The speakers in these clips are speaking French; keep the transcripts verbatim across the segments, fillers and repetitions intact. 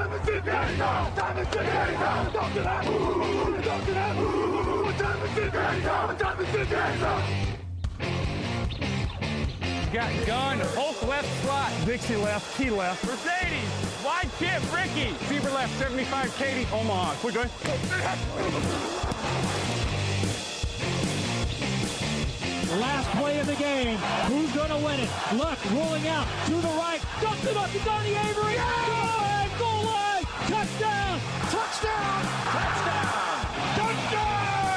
Got gun, Hulk left slot, Dixie left, Key left, Mercedes, wide chip, Ricky, Fever left, seventy-five, Katie, Omaha, we're good. Last play of the game, who's gonna win it? Luck rolling out to the right, dumps it up to Donnie Avery, yeah! Go ahead, goal line, touchdown, touchdown, touchdown, touchdown!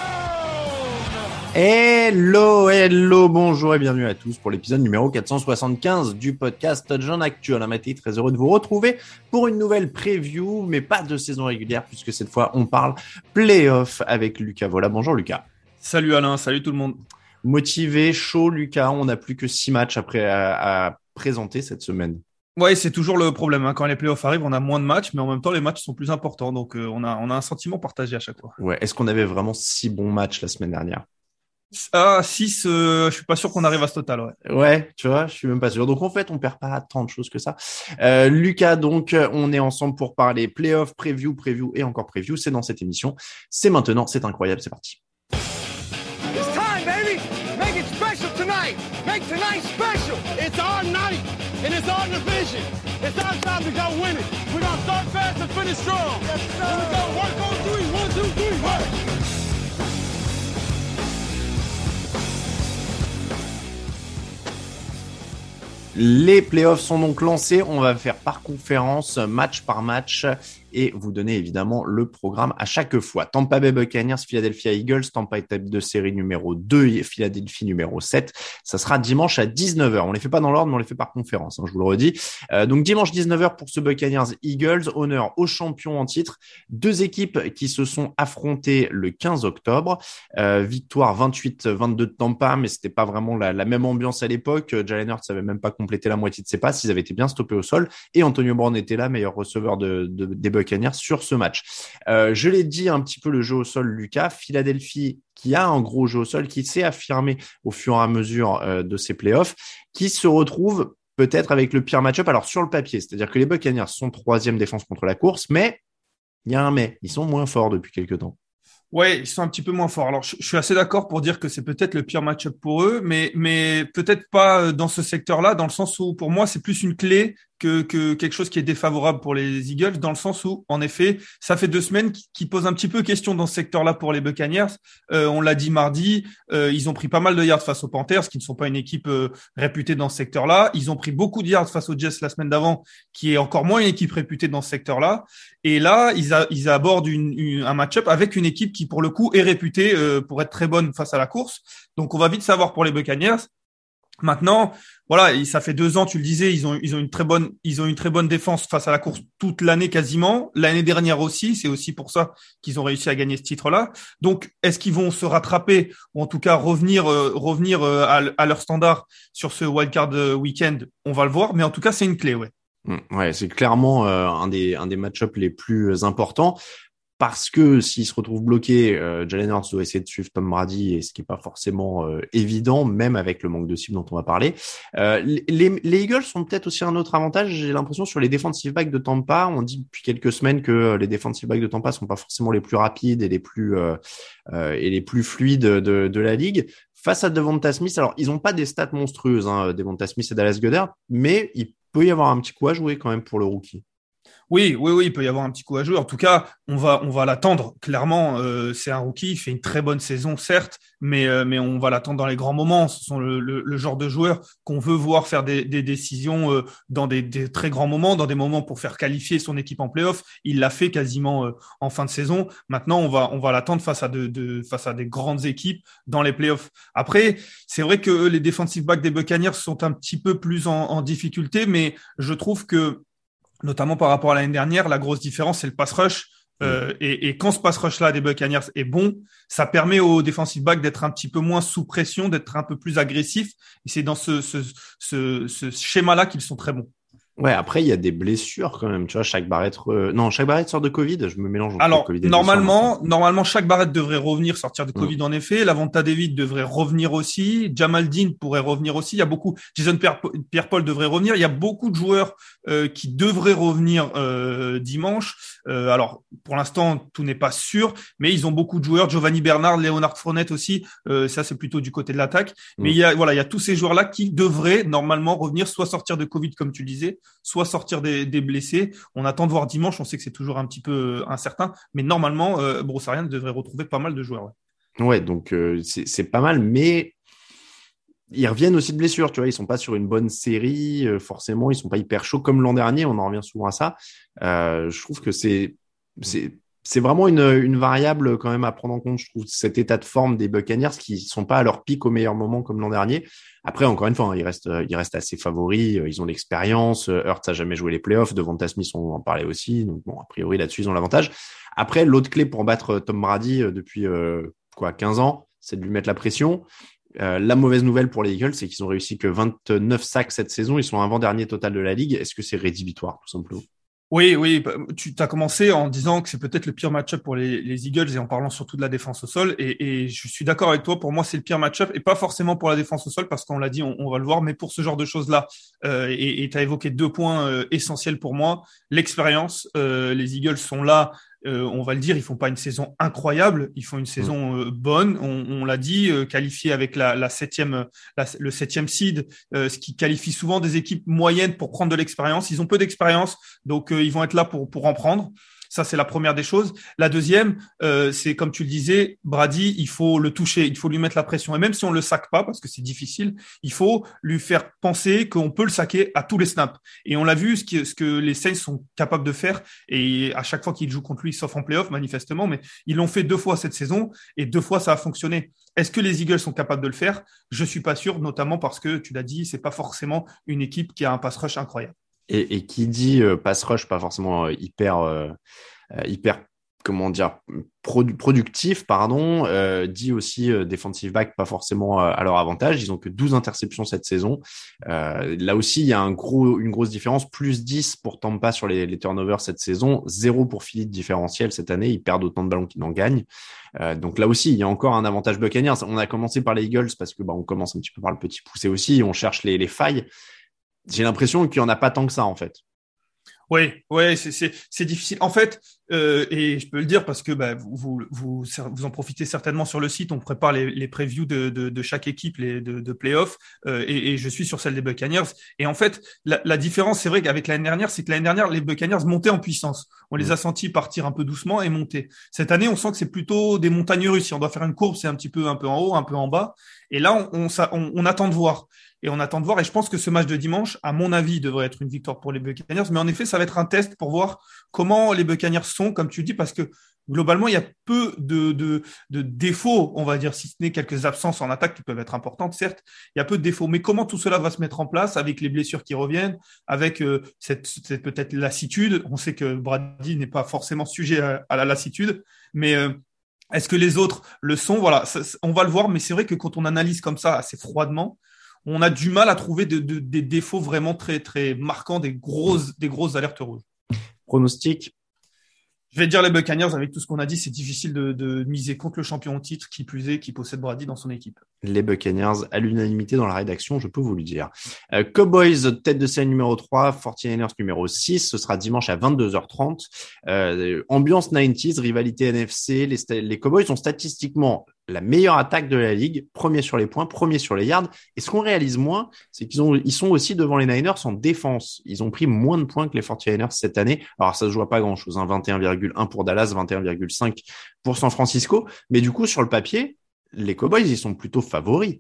Hello, hello, bonjour et bienvenue à tous pour l'épisode numéro quatre cent soixante-quinze du podcast Touchdown Actu. Alain Maté, très heureux de vous retrouver pour une nouvelle preview, mais pas de saison régulière puisque cette fois on parle playoff avec Lucas Vola. Bonjour Lucas. Salut Alain, salut tout le monde. Motivé, chaud Lucas, on n'a plus que six matchs après à, à présenter cette semaine. Ouais, c'est toujours le problème. Hein. Quand les playoffs arrivent, on a moins de matchs, mais en même temps, les matchs sont plus importants. Donc, euh, on a, on a un sentiment partagé à chaque fois. Ouais. Est-ce qu'on avait vraiment six bons matchs la semaine dernière? Ah, six, euh, je suis pas sûr qu'on arrive à ce total, ouais. Ouais, tu vois, je suis même pas sûr. Donc, en fait, on perd pas tant de choses que ça. Euh, Lucas, donc, on est ensemble pour parler playoff, preview, preview et encore preview. C'est dans cette émission. C'est maintenant, c'est incroyable, c'est parti. It's time, baby! Make it special tonight! Make tonight special! It's our night, and it's our division. It's our time to go win it. We're gonna start fast and finish strong. Yes, sir. Here we go, work on three. One, two, three, work! Les playoffs sont donc lancés. On va faire par conférence, match par match, et vous donner évidemment le programme à chaque fois. Tampa Bay Buccaneers, Philadelphia Eagles, Tampa tête de série numéro deux, Philadelphie numéro sept. Ça sera dimanche à dix-neuf heures. On les fait pas dans l'ordre, mais on les fait par conférence, hein, je vous le redis. Euh, donc dimanche dix-neuf heures pour ce Buccaneers Eagles, honneur aux champions en titre. Deux équipes qui se sont affrontées le quinze octobre. Euh, victoire vingt-huit vingt-deux de Tampa, mais c'était pas vraiment la, la même ambiance à l'époque. Jalen Hurts savait même pas compléter la moitié de ses passes. Ils avaient été bien stoppés au sol. Et Antonio Brown était là, meilleur receveur de, de, des Buccaneers sur ce match. Euh, je l'ai dit un petit peu le jeu au sol, Lucas. Philadelphie qui a un gros jeu au sol, qui s'est affirmé au fur et à mesure euh, de ses playoffs, qui se retrouve peut-être avec le pire match-up. Alors sur le papier, c'est-à-dire que les Buccaneers sont troisième défense contre la course, mais il y a un mais. Ils sont moins forts depuis quelques temps. Ouais, ils sont un petit peu moins forts. Alors, je, je suis assez d'accord pour dire que c'est peut-être le pire match-up pour eux, mais, mais peut-être pas dans ce secteur-là, dans le sens où, pour moi, c'est plus une clé que, que quelque chose qui est défavorable pour les Eagles, dans le sens où, en effet, ça fait deux semaines qui, qui posent un petit peu question dans ce secteur-là pour les Buccaneers. Euh, on l'a dit mardi, euh, ils ont pris pas mal de yards face aux Panthers, qui ne sont pas une équipe euh, réputée dans ce secteur-là. Ils ont pris beaucoup de yards face aux Jets la semaine d'avant, qui est encore moins une équipe réputée dans ce secteur-là. Et là, ils, a, ils abordent une, une, un match-up avec une équipe qui, pour le coup, est réputée euh, pour être très bonne face à la course. Donc, on va vite savoir pour les Buccaneers. Maintenant, voilà, ça fait deux ans, tu le disais, ils ont, ils ont une très bonne, ils ont une très bonne défense face à la course toute l'année quasiment. L'année dernière aussi, c'est aussi pour ça qu'ils ont réussi à gagner ce titre-là. Donc, est-ce qu'ils vont se rattraper ou en tout cas revenir, euh, revenir euh, à, à leur standard sur ce wildcard week-end? On va le voir, mais en tout cas, c'est une clé, ouais. Ouais, c'est clairement euh, un des, un des match-ups les plus importants. Parce que s'il se retrouve bloqué, euh, Jalen Hurts doit essayer de suivre Tom Brady, et ce qui est pas forcément euh, évident, même avec le manque de cible dont on va parler. Euh, les, les Eagles ont peut-être aussi un autre avantage, j'ai l'impression, sur les defensive backs de Tampa. On dit depuis quelques semaines que les defensive backs de Tampa sont pas forcément les plus rapides et les plus euh, euh, et les plus fluides de, de la ligue. Face à Devonta Smith, alors ils ont pas des stats monstrueuses, hein, Devonta Smith et Dallas Goedert, mais il peut y avoir un petit coup à jouer quand même pour le rookie. Oui, oui, oui, il peut y avoir un petit coup à jouer. En tout cas, on va, on va l'attendre. Clairement, euh, c'est un rookie, il fait une très bonne saison, certes, mais, euh, mais on va l'attendre dans les grands moments. Ce sont le, le, le genre de joueur qu'on veut voir faire des, des décisions euh, dans des, des très grands moments, dans des moments pour faire qualifier son équipe en playoff. Il l'a fait quasiment euh, en fin de saison. Maintenant, on va, on va l'attendre face à de, de, face à des grandes équipes dans les playoffs. Après, c'est vrai que les defensive backs des Buccaneers sont un petit peu plus en, en difficulté, mais je trouve que notamment par rapport à l'année dernière, la grosse différence, c'est le pass rush. Euh, et, et quand ce pass rush-là des Buccaneers est bon, ça permet aux defensive backs d'être un petit peu moins sous pression, d'être un peu plus agressifs. Et c'est dans ce, ce, ce, ce schéma-là qu'ils sont très bons. Ouais, après, il y a des blessures quand même. Tu vois, Shaq Barrett, re... non, Shaq Barrett sort de Covid. Je me mélange entre Alors, Covid et normalement, blessure, normalement, Shaq Barrett devrait revenir, sortir de Covid mm. en effet. Lavonte David devrait revenir aussi. Jamal Dean pourrait revenir aussi. Il y a beaucoup. Jason Pierre-Paul devrait revenir. Il y a beaucoup de joueurs euh, qui devraient revenir euh, dimanche. Euh, alors, pour l'instant, tout n'est pas sûr, mais ils ont beaucoup de joueurs. Giovanni Bernard, Leonard Fournette aussi. Euh, ça, c'est plutôt du côté de l'attaque. Mm. Mais il y a, voilà, il y a tous ces joueurs-là qui devraient normalement revenir, soit sortir de Covid, comme tu le disais, soit sortir des, des blessés. On attend de voir dimanche. On sait que c'est toujours un petit peu incertain, mais normalement, euh, Bruce Arians devrait retrouver pas mal de joueurs. Ouais, ouais donc euh, c'est, c'est pas mal, mais ils reviennent aussi de blessures, tu vois, ils sont pas sur une bonne série, euh, forcément, ils sont pas hyper chauds comme l'an dernier, on en revient souvent à ça. Euh, je trouve que c'est, c'est, c'est vraiment une, une variable quand même à prendre en compte, je trouve, cet état de forme des Buccaneers qui sont pas à leur pic au meilleur moment comme l'an dernier. Après, encore une fois, hein, ils restent, ils restent assez favoris, ils ont l'expérience. Hurts a jamais joué les playoffs, Devonta Smith, on en parlait aussi. Donc bon, a priori là-dessus, ils ont l'avantage. Après, l'autre clé pour battre Tom Brady euh, depuis euh, quoi, quinze ans, c'est de lui mettre la pression. Euh, la mauvaise nouvelle pour les Eagles, c'est qu'ils ont réussi que vingt-neuf sacs cette saison. Ils sont avant-dernier total de la ligue. Est-ce que c'est rédhibitoire, tout simplement? Oui, oui, tu as commencé en disant que c'est peut-être le pire match-up pour les, les Eagles et en parlant surtout de la défense au sol. Et, et je suis d'accord avec toi. Pour moi, c'est le pire match-up et pas forcément pour la défense au sol parce qu'on l'a dit, on, on va le voir, mais pour ce genre de choses-là. Euh, et tu as évoqué deux points euh, essentiels pour moi. L'expérience. Euh, les Eagles sont là. Euh, on va le dire, ils font pas une saison incroyable, ils font une saison euh, bonne. On, on l'a dit, euh, qualifié avec la, la septième, la, le septième seed, euh, ce qui qualifie souvent des équipes moyennes pour prendre de l'expérience. Ils ont peu d'expérience, donc euh, ils vont être là pour pour en prendre. Ça, c'est la première des choses. La deuxième, euh, c'est comme tu le disais, Brady, il faut le toucher, il faut lui mettre la pression. Et même si on le sac pas, parce que c'est difficile, il faut lui faire penser qu'on peut le saquer à tous les snaps. Et on l'a vu, ce, qui, ce que les Saints sont capables de faire. Et à chaque fois qu'ils jouent contre lui, sauf en playoff, manifestement, mais ils l'ont fait deux fois cette saison et deux fois ça a fonctionné. Est-ce que les Eagles sont capables de le faire? Je suis pas sûr, notamment parce que tu l'as dit, c'est pas forcément une équipe qui a un pass rush incroyable. Et, et qui dit euh, pass rush, pas forcément euh, hyper, euh, hyper, comment dire, produ- productif, pardon, euh, dit aussi euh, defensive back, pas forcément euh, à leur avantage. Ils ont que douze interceptions cette saison. Euh, là aussi, il y a un gros, une grosse différence. Plus dix pour Tampa sur les, les turnovers cette saison, zéro pour Philly de différentiel cette année. Ils perdent autant de ballons qu'ils n'en gagnent. Euh, donc là aussi, il y a encore un avantage Buccaneers. On a commencé par les Eagles parce que bah, on commence un petit peu par le petit poussé aussi. On cherche les, les failles. J'ai l'impression qu'il n'y en a pas tant que ça, en fait. Oui, ouais, c'est c'est c'est difficile. En fait, euh, et je peux le dire parce que bah, vous, vous vous vous en profitez certainement sur le site. On prépare les les previews de de, de chaque équipe, les de de playoffs, euh, et, et je suis sur celle des Buccaneers. Et en fait, la, la différence, c'est vrai qu'avec l'année dernière, c'est que l'année dernière, les Buccaneers montaient en puissance. On les a sentis partir un peu doucement et monter. Cette année, on sent que c'est plutôt des montagnes russes. Si on doit faire une courbe, c'est un petit peu un peu en haut, un peu en bas. Et là, on on, ça, on, on attend de voir. Et on attend de voir. Et je pense que ce match de dimanche, à mon avis, devrait être une victoire pour les Buccaneers. Mais en effet, ça va être un test pour voir comment les Buccaneers sont, comme tu dis, parce que globalement, il y a peu de, de, de défauts, on va dire, si ce n'est quelques absences en attaque qui peuvent être importantes, certes. Il y a peu de défauts. Mais comment tout cela va se mettre en place avec les blessures qui reviennent, avec euh, cette, cette peut-être lassitude. On sait que Brady n'est pas forcément sujet à, à la lassitude, mais euh, est-ce que les autres le sont? Voilà, ça, on va le voir. Mais c'est vrai que quand on analyse comme ça assez froidement, on a du mal à trouver de, de, des défauts vraiment très, très marquants, des grosses, des grosses alertes rouges. Pronostic? Je vais dire les Buccaneers, avec tout ce qu'on a dit, c'est difficile de, de miser contre le champion au titre, qui plus est, qui possède Brady dans son équipe. Les Buccaneers, à l'unanimité dans la rédaction, je peux vous le dire. Euh, Cowboys, tête de série numéro trois, forty-niners numéro six, ce sera dimanche à vingt-deux heures trente. Euh, ambiance quatre-vingt-dix, rivalité N F C, les, les Cowboys sont statistiquement la meilleure attaque de la ligue, premier sur les points, premier sur les yards. Et ce qu'on réalise moins, c'est qu'ils ont, ils sont aussi devant les Niners en défense. Ils ont pris moins de points que les forty-niners cette année. Alors, ça se joue à pas grand-chose, hein, vingt et un virgule un pour Dallas, vingt et un virgule cinq pour San Francisco. Mais du coup, sur le papier, les Cowboys, ils sont plutôt favoris.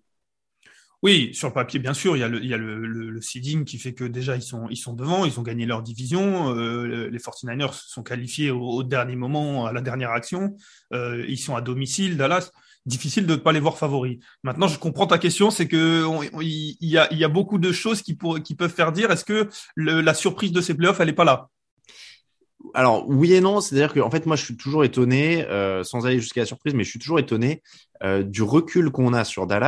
Oui, sur le papier, bien sûr, il y a le, il y a le, le, le seeding qui fait que déjà ils sont, ils sont devant, ils ont gagné leur division. Euh, les forty-niners sont qualifiés au, au dernier moment, à la dernière action. Euh, ils sont à domicile, Dallas. Difficile de ne pas les voir favoris. Maintenant, je comprends ta question, c'est que on, on, il y a, il y a beaucoup de choses qui, pour, qui peuvent faire dire, est-ce que le, la surprise de ces playoffs, elle est pas là? Alors, oui et non, c'est-à-dire que en fait, moi, je suis toujours étonné, euh, sans aller jusqu'à la surprise, mais je suis toujours étonné euh, du recul qu'on a sur Dallas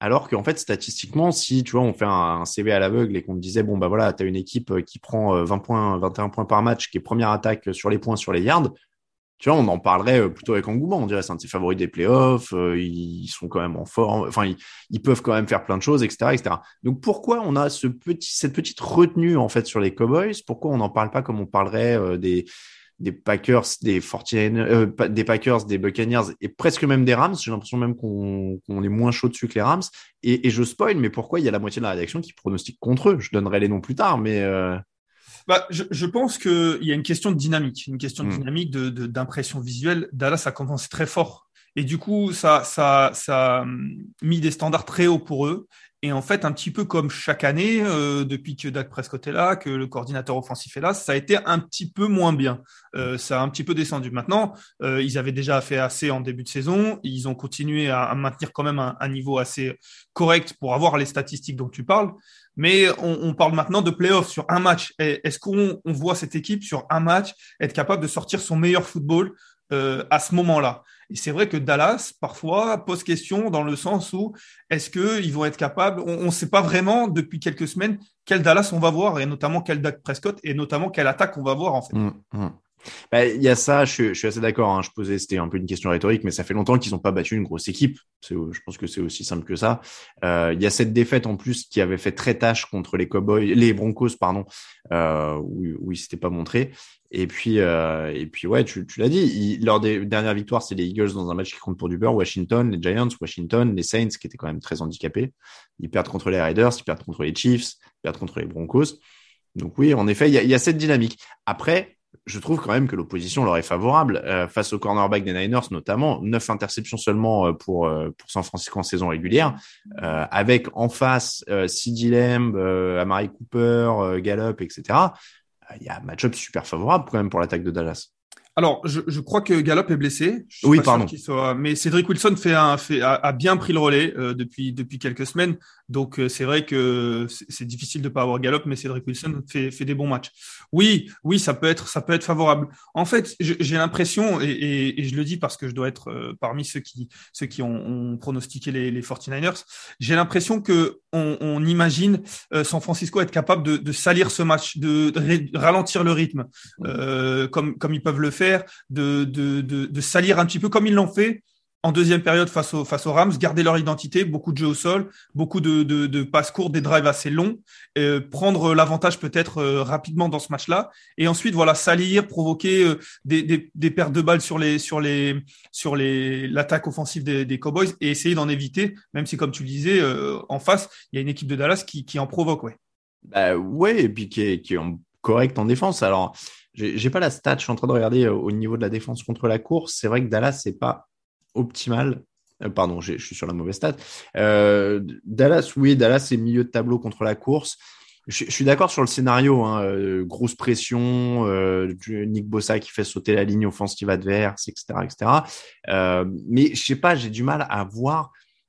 Alors qu'en fait, statistiquement, si tu vois, on fait un, un C V à l'aveugle et qu'on te disait, bon, bah voilà, t'as une équipe qui prend vingt points, vingt et un points par match, qui est première attaque sur les points, sur les yards, tu vois, on en parlerait plutôt avec engouement. On dirait c'est un de ses favoris des playoffs. Euh, ils sont quand même en forme. Enfin, ils, ils peuvent quand même faire plein de choses, et cetera, et cetera. Donc, pourquoi on a ce petit, cette petite retenue en fait sur les Cowboys? Pourquoi on n'en parle pas comme on parlerait euh, des des Packers, des quarante-neuf, euh, des Packers, des Buccaneers et presque même des Rams? J'ai l'impression même qu'on, qu'on est moins chaud dessus que les Rams. Et, et je spoil, mais pourquoi il y a la moitié de la rédaction qui pronostique contre eux? Je donnerai les noms plus tard, mais euh... Bah, je, je pense qu'il y a une question de dynamique, une question de Mm. dynamique, de, de, d'impression visuelle. Dallas a commencé très fort. Et du coup, ça, ça, ça a mis des standards très hauts pour eux. Et en fait, un petit peu comme chaque année, euh, depuis que Dak Prescott est là, que le coordinateur offensif est là, ça a été un petit peu moins bien. Euh, ça a un petit peu descendu. Maintenant, euh, ils avaient déjà fait assez en début de saison. Ils ont continué à, à maintenir quand même un, un niveau assez correct pour avoir les statistiques dont tu parles. Mais on, on parle maintenant de playoffs sur un match. Et est-ce qu'on on voit cette équipe sur un match être capable de sortir son meilleur football euh, à ce moment-là? Et c'est vrai que Dallas, parfois, pose question dans le sens où est-ce qu'ils vont être capables, on ne sait pas vraiment depuis quelques semaines quel Dallas on va voir, et notamment quel Dak Prescott, et notamment quelle attaque on va voir en fait. Mm, mm. Bah, il y a ça, je, je suis assez d'accord. Hein, je posais, c'était un peu une question rhétorique, mais ça fait longtemps qu'ils n'ont pas battu une grosse équipe. C'est, je pense que c'est aussi simple que ça. Euh, il y a cette défaite en plus qui avait fait très tâche contre les Cowboys, les Broncos, pardon, euh, où, où ils s'étaient pas montrés. Et puis, euh, et puis ouais, tu, tu l'as dit. Il, lors des dernières victoires, c'est les Eagles dans un match qui compte pour du beurre. Washington, les Giants, Washington, les Saints qui étaient quand même très handicapés. Ils perdent contre les Raiders, ils perdent contre les Chiefs, ils perdent contre les Broncos. Donc oui, en effet, il y a, il y a cette dynamique. Après, je trouve quand même que l'opposition leur est favorable euh, face au cornerback des Niners, notamment neuf interceptions seulement euh, pour euh, pour San Francisco en saison régulière, euh, avec en face euh, CeeDee Lamb, euh, Amari Cooper, euh, Gallup, et cetera. Il y a un match-up super favorable quand même pour l'attaque de Dallas. Alors, je, je crois que Gallup est blessé. Je suis Oui, pas pardon. sûr qu'il soit... Mais Cédric Wilson fait un, fait, a, a bien pris le relais euh, depuis, depuis quelques semaines. Donc, euh, c'est vrai que c'est, c'est difficile de pas avoir Gallup, mais Cédric Wilson fait, fait des bons matchs. Oui, oui, ça peut être, ça peut être favorable. En fait, je, j'ai l'impression, et, et, et je le dis parce que je dois être euh, parmi ceux qui, ceux qui ont, ont pronostiqué les, les quarante-neuf ers, j'ai l'impression que on, on imagine euh, San Francisco être capable de, de salir ce match, de, de ré, ralentir le rythme, euh, comme, comme ils peuvent le faire. De, de, de, de salir un petit peu comme ils l'ont fait en deuxième période face, au, face aux Rams, garder leur identité, beaucoup de jeux au sol, beaucoup de, de, de passes courtes, des drives assez longs, euh, prendre l'avantage peut-être euh, rapidement dans ce match-là, et ensuite voilà salir, provoquer euh, des, des, des pertes de balles sur les sur les sur les l'attaque offensive des, des Cowboys et essayer d'en éviter, même si comme tu le disais euh, en face il y a une équipe de Dallas qui, qui en provoque, ouais. Bah ouais, et puis qui est, qui est correct en défense. Alors J'ai, j'ai pas la stat, je suis en train de regarder au niveau de la défense contre la course. C'est vrai que Dallas, c'est pas optimal. Euh, pardon, j'ai, je suis sur la mauvaise stat. Euh, Dallas, oui, Dallas, c'est milieu de tableau contre la course. Je, je suis d'accord sur le scénario. Hein, euh, grosse pression, euh, Nick Bosa qui fait sauter la ligne offensive adverse, et cetera, et cetera. Euh, mais je sais pas, j'ai du mal à voir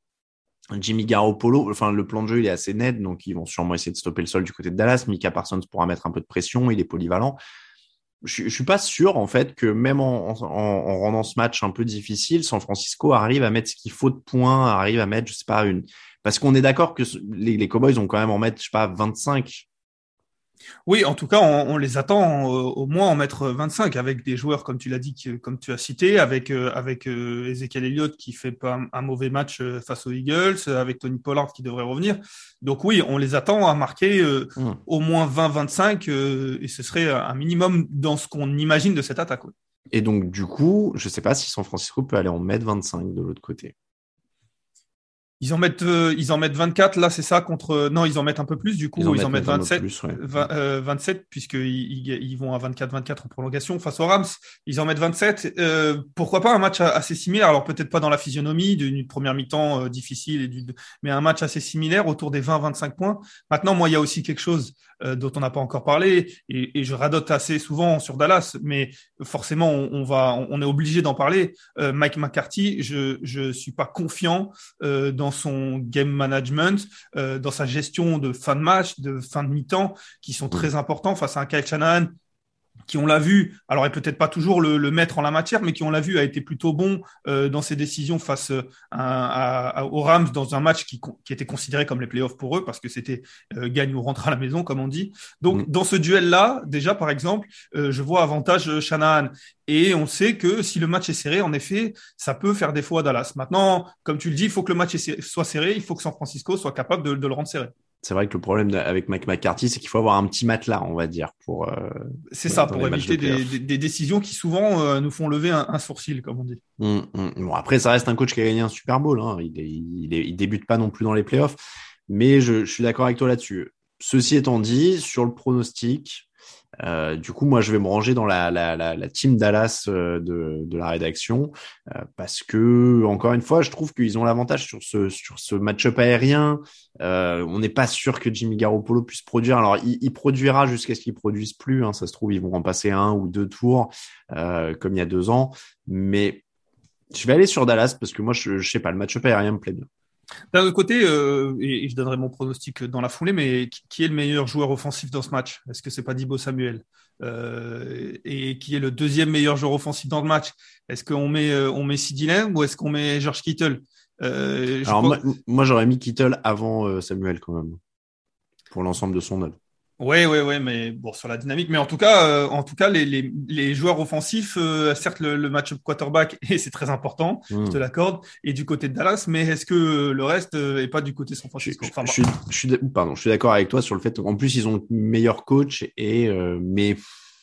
Jimmy Garoppolo. Enfin, le plan de jeu, il est assez net, donc ils vont sûrement essayer de stopper le sol du côté de Dallas. Micah Parsons pourra mettre un peu de pression, il est polyvalent. Je, je suis pas sûr en fait que même en, en, en rendant ce match un peu difficile, San Francisco arrive à mettre ce qu'il faut de points, arrive à mettre, je sais pas, une. Parce qu'on est d'accord que les, les Cowboys ont quand même en mettre, je sais pas, vingt-cinq. Oui, en tout cas, on, on les attend euh, au moins en mettre vingt-cinq avec des joueurs comme tu l'as dit, qui, comme tu as cité, avec euh, avec euh, Ezekiel Elliott qui fait pas un, un mauvais match euh, face aux Eagles, euh, avec Tony Pollard qui devrait revenir. Donc oui, on les attend à marquer euh, mmh. au moins vingt vingt-cinq euh, et ce serait un minimum dans ce qu'on imagine de cette attaque. Oui. Et donc du coup, je sais pas si San Francisco peut aller en mettre vingt-cinq de l'autre côté. Ils en mettent, euh, ils en mettent vingt-quatre, là, c'est ça, contre, non, ils en mettent un peu plus, du coup, ils en, ils en mettent vingt-sept, plus, ouais. vingt, euh, vingt-sept, puisqu'ils ils, ils vont à vingt-quatre vingt-quatre en prolongation face aux Rams. Ils en mettent vingt-sept, euh, pourquoi pas un match assez similaire, alors peut-être pas dans la physionomie d'une première mi-temps euh, difficile, et du, mais un match assez similaire autour des vingt vingt-cinq points. Maintenant, moi, il y a aussi quelque chose euh, dont on n'a pas encore parlé, et, et je radote assez souvent sur Dallas, mais forcément, on, on va, on est obligé d'en parler. Euh, Mike McCarthy, je, je suis pas confiant euh, dans son game management, euh, dans sa gestion de fin de match, de fin de mi-temps, qui sont très importants face à un Kyle Shanahan qui on l'a vu, alors et peut-être pas toujours le, le maître en la matière, mais qui on l'a vu a été plutôt bon euh, dans ses décisions face à, à, à, aux Rams dans un match qui, qui était considéré comme les playoffs pour eux parce que c'était euh, gagne ou rentre à la maison comme on dit. Donc mmh. dans ce duel-là, déjà par exemple, euh, je vois avantage Shanahan et on sait que si le match est serré, en effet, ça peut faire défaut à Dallas. Maintenant, comme tu le dis, il faut que le match soit serré, il faut que San Francisco soit capable de, de le rendre serré. C'est vrai que le problème avec Mike McCarthy, c'est qu'il faut avoir un petit matelas, on va dire, pour. Euh, c'est ça, pour éviter de des, des, des décisions qui souvent euh, nous font lever un, un sourcil, comme on dit. Mmh, mmh. Bon, après, ça reste un coach qui a gagné un Super Bowl. Hein. Il, est, il, est, il débute pas non plus dans les playoffs, mais je, je suis d'accord avec toi là-dessus. Ceci étant dit, sur le pronostic, euh, du coup, moi, je vais me ranger dans la, la, la, la team Dallas euh, de, de la rédaction euh, parce que, encore une fois, je trouve qu'ils ont l'avantage sur ce, sur ce match-up aérien. Euh, on n'est pas sûr que Jimmy Garoppolo puisse produire. Alors, il, il produira jusqu'à ce qu'il produise plus. Hein. Ça se trouve, ils vont en passer un ou deux tours euh, comme il y a deux ans. Mais je vais aller sur Dallas parce que moi, je, je sais pas, le match-up aérien me plaît bien. D'un autre côté, euh, et, et je donnerai mon pronostic dans la foulée, mais qui, qui est le meilleur joueur offensif dans ce match? Est-ce que c'est pas Deebo Samuel? euh, Et qui est le deuxième meilleur joueur offensif dans le match? Est-ce qu'on met euh, on met CeeDee Lamb ou est-ce qu'on met George Kittle? euh, Alors crois... moi, moi, j'aurais mis Kittle avant euh, Samuel quand même pour l'ensemble de son œuvre. Ouais, ouais, ouais, mais bon, sur la dynamique, mais en tout cas, euh, en tout cas, les les, les joueurs offensifs, euh, certes le, le match-up quarterback et c'est très important, mmh. je te l'accorde, et du côté de Dallas, mais est-ce que le reste euh, est pas du côté San Francisco? Enfin, je, je, je suis, pardon, je suis d'accord avec toi sur le fait qu'en plus ils ont le meilleur coach et euh, mais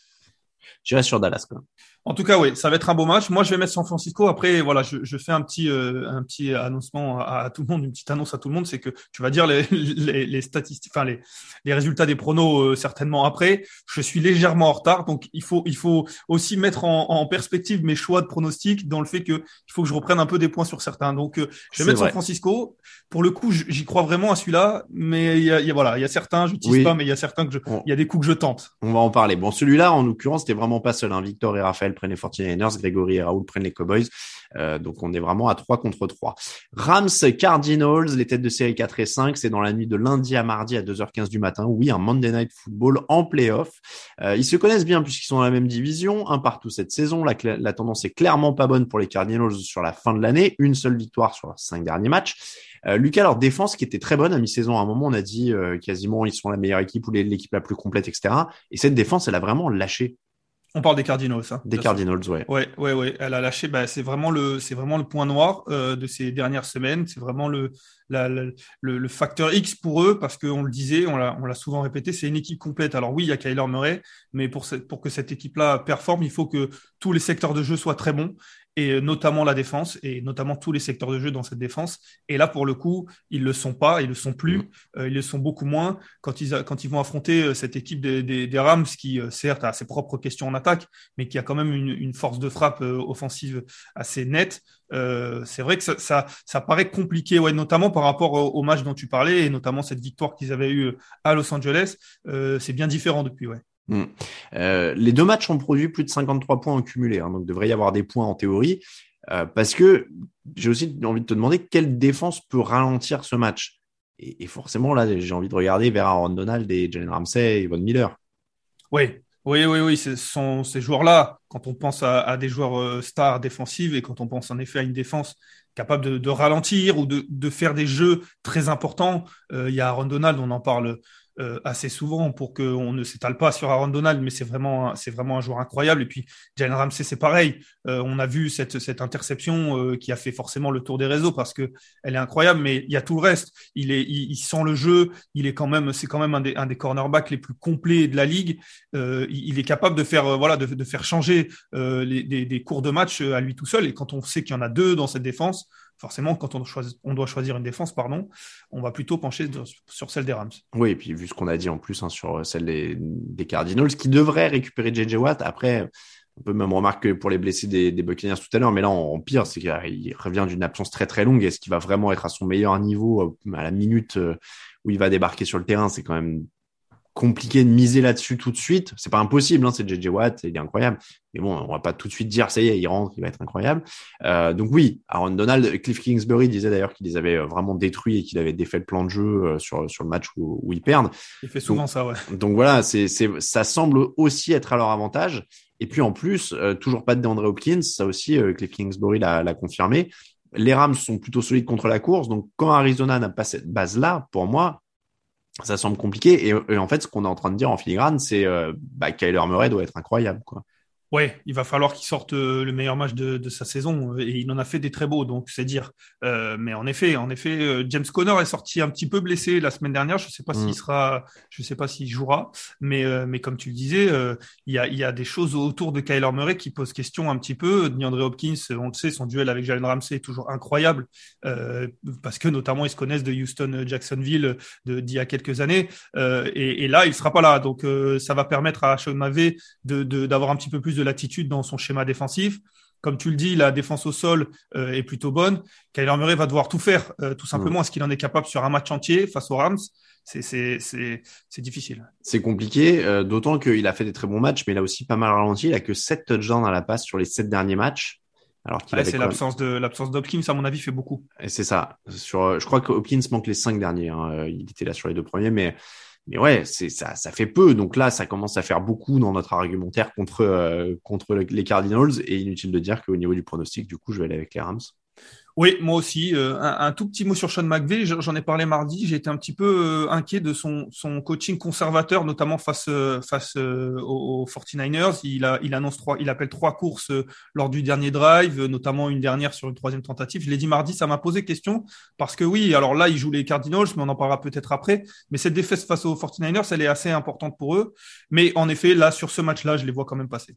j'irai sur Dallas quand même. En tout cas, oui, ça va être un beau match. Moi, je vais mettre San Francisco. Après, voilà, je, je fais un petit, euh, un petit annoncement à, à tout le monde, une petite annonce à tout le monde, c'est que tu vas dire les, les, les statistiques, enfin les, les résultats des pronos euh, certainement après. Je suis légèrement en retard, donc il faut, il faut aussi mettre en, en perspective mes choix de pronostics dans le fait que il faut que je reprenne un peu des points sur certains. Donc, euh, je vais mettre vrai. San Francisco. Pour le coup, j'y crois vraiment à celui-là, mais il y a, il y a voilà, il y a certains, je n'utilise oui. pas, mais il y a certains que je, on, il y a des coups que je tente. On va en parler. Bon, celui-là, en l'occurrence, t'es vraiment pas seul. Hein. Victor et Raphaël prennent les forty-niners, Grégory et Raoul prennent les Cowboys. Euh, donc, on est vraiment à trois contre trois. Rams, Cardinals, les têtes de série quatre et cinq. C'est dans la nuit de lundi à mardi à deux heures quinze du matin. Oui, un Monday Night Football en play-off. Euh, ils se connaissent bien puisqu'ils sont dans la même division. Un partout cette saison. La, la tendance est clairement pas bonne pour les Cardinals sur la fin de l'année. Une seule victoire sur leurs cinq derniers matchs. Euh, Lucas, leur défense qui était très bonne à mi-saison, à un moment on a dit euh, quasiment ils sont la meilleure équipe ou les, l'équipe la plus complète, et cetera. Et cette défense, elle a vraiment lâché. On parle des Cardinals, hein. Des Cardinals, sûr. ouais. Ouais, ouais, ouais. Elle a lâché. Bah, c'est vraiment le, c'est vraiment le point noir euh, de ces dernières semaines. C'est vraiment le, la, la, le, le facteur X pour eux parce qu'on le disait, on l'a, on l'a souvent répété, c'est une équipe complète. Alors oui, il y a Kyler Murray, mais pour cette, pour que cette équipe-là performe, il faut que tous les secteurs de jeu soient très bons. Et notamment la défense, et notamment tous les secteurs de jeu dans cette défense. Et là, pour le coup, ils le sont pas, ils le sont plus, mmh. euh, ils le sont beaucoup moins quand ils, a, quand ils vont affronter cette équipe des, des, des Rams qui, euh, certes, a ses propres questions en attaque, mais qui a quand même une, une force de frappe euh, offensive assez nette. Euh, c'est vrai que ça, ça, ça paraît compliqué, ouais, notamment par rapport au, au match dont tu parlais, et notamment cette victoire qu'ils avaient eue à Los Angeles. Euh, c'est bien différent depuis, ouais. Mmh. Euh, les deux matchs ont produit plus de cinquante-trois points en cumulé, hein, donc il devrait y avoir des points en théorie, euh, parce que j'ai aussi envie de te demander quelle défense peut ralentir ce match. Et, et forcément, là, j'ai envie de regarder vers Aaron Donald et Jalen Ramsey et Von Miller. Oui, oui, oui, oui, ce sont ces joueurs-là, quand on pense à, à des joueurs euh, stars défensives et quand on pense en effet à une défense capable de, de ralentir ou de, de faire des jeux très importants, euh, il y a Aaron Donald, on en parle Euh, assez souvent pour qu'on ne s'étale pas sur Aaron Donald, mais c'est vraiment, c'est vraiment un joueur incroyable. Et puis Jalen Ramsey, c'est pareil. Euh, on a vu cette, cette interception euh, qui a fait forcément le tour des réseaux parce que elle est incroyable, mais il y a tout le reste. Il est, il, il sent le jeu. Il est quand même, c'est quand même un des, un des cornerbacks les plus complets de la ligue. Euh, il, il est capable de faire, euh, voilà, de, de faire changer euh, les, des, des cours de match à lui tout seul. Et quand on sait qu'il y en a deux dans cette défense, forcément, quand on, choisit, on doit choisir une défense, pardon, on va plutôt pencher de, sur celle des Rams. Oui, et puis vu ce qu'on a dit en plus hein, sur celle des, des Cardinals, qui devraient récupérer J J Watt. Après, on peut même remarquer pour les blessés des, des Buccaneers tout à l'heure, mais là, en, en pire, c'est qu'il revient d'une absence très très longue. Est-ce qu'il va vraiment être à son meilleur niveau à la minute où il va débarquer sur le terrain? C'est quand même compliqué de miser là-dessus tout de suite. C'est pas impossible, hein, c'est J J Watt, il est incroyable. Mais bon, on va pas tout de suite dire, ça y est, il rentre, il va être incroyable. Euh, donc oui, Aaron Donald, Cliff Kingsbury disait d'ailleurs qu'il les avait vraiment détruits et qu'il avait défait le plan de jeu sur, sur le match où, où ils perdent. Il fait souvent donc, ça, ouais. Donc voilà, c'est, c'est, ça semble aussi être à leur avantage. Et puis en plus, euh, toujours pas de DeAndre Hopkins, ça aussi, euh, Cliff Kingsbury l'a, l'a confirmé. Les Rams sont plutôt solides contre la course, donc quand Arizona n'a pas cette base-là, pour moi, ça semble compliqué. Et, et en fait, ce qu'on est en train de dire en filigrane, c'est euh, bah, Kyler Murray doit être incroyable, quoi. Ouais, il va falloir qu'il sorte euh, le meilleur match de, de sa saison et il en a fait des très beaux, donc c'est dire. Euh, mais en effet, en effet, euh, James Conner est sorti un petit peu blessé la semaine dernière. Je sais pas mm. s'il sera, je sais pas s'il jouera, mais euh, mais comme tu le disais, euh, il y a il y a des choses autour de Kyler Murray qui posent question un petit peu. DeAndre Hopkins, on le sait, son duel avec Jalen Ramsey est toujours incroyable euh, parce que notamment ils se connaissent de Houston Jacksonville de d'il y a quelques années euh, et, et là il sera pas là, donc euh, ça va permettre à Sean McVay de, de d'avoir un petit peu plus de l'attitude dans son schéma défensif. Comme tu le dis, la défense au sol euh, est plutôt bonne. Kyler Murray va devoir tout faire, euh, tout simplement. Mmh. Est-ce qu'il en est capable sur un match entier face aux Rams ? C'est, c'est, c'est, c'est difficile. C'est compliqué, euh, d'autant qu'il a fait des très bons matchs, mais il a aussi pas mal ralenti. Il a que sept touchdowns à la passe sur les sept derniers matchs. Alors qu'il ouais, avait c'est l'absence de l'absence d'Hopkins, à mon avis, fait beaucoup. Et c'est ça. Sur, je crois que Hopkins manque les cinq derniers. Hein. Il était là sur les deux premiers, mais Mais ouais, c'est ça, ça fait peu. Donc là, ça commence à faire beaucoup dans notre argumentaire contre euh, contre les Cardinals. Et inutile de dire qu'au niveau du pronostic, du coup, je vais aller avec les Rams. Oui, moi aussi. Euh, un, un tout petit mot sur Sean McVay. J'en ai parlé mardi. J'ai été un petit peu euh, inquiet de son son coaching conservateur, notamment face euh, face euh, aux, aux forty-niners. Il a il annonce trois, il appelle trois courses euh, lors du dernier drive, euh, notamment une dernière sur une troisième tentative. Je l'ai dit mardi, ça m'a posé question parce que oui, alors là, ils jouent les Cardinals, mais on en parlera peut-être après. Mais cette défaite face aux forty-niners, elle est assez importante pour eux. Mais en effet, là, sur ce match-là, je les vois quand même passer.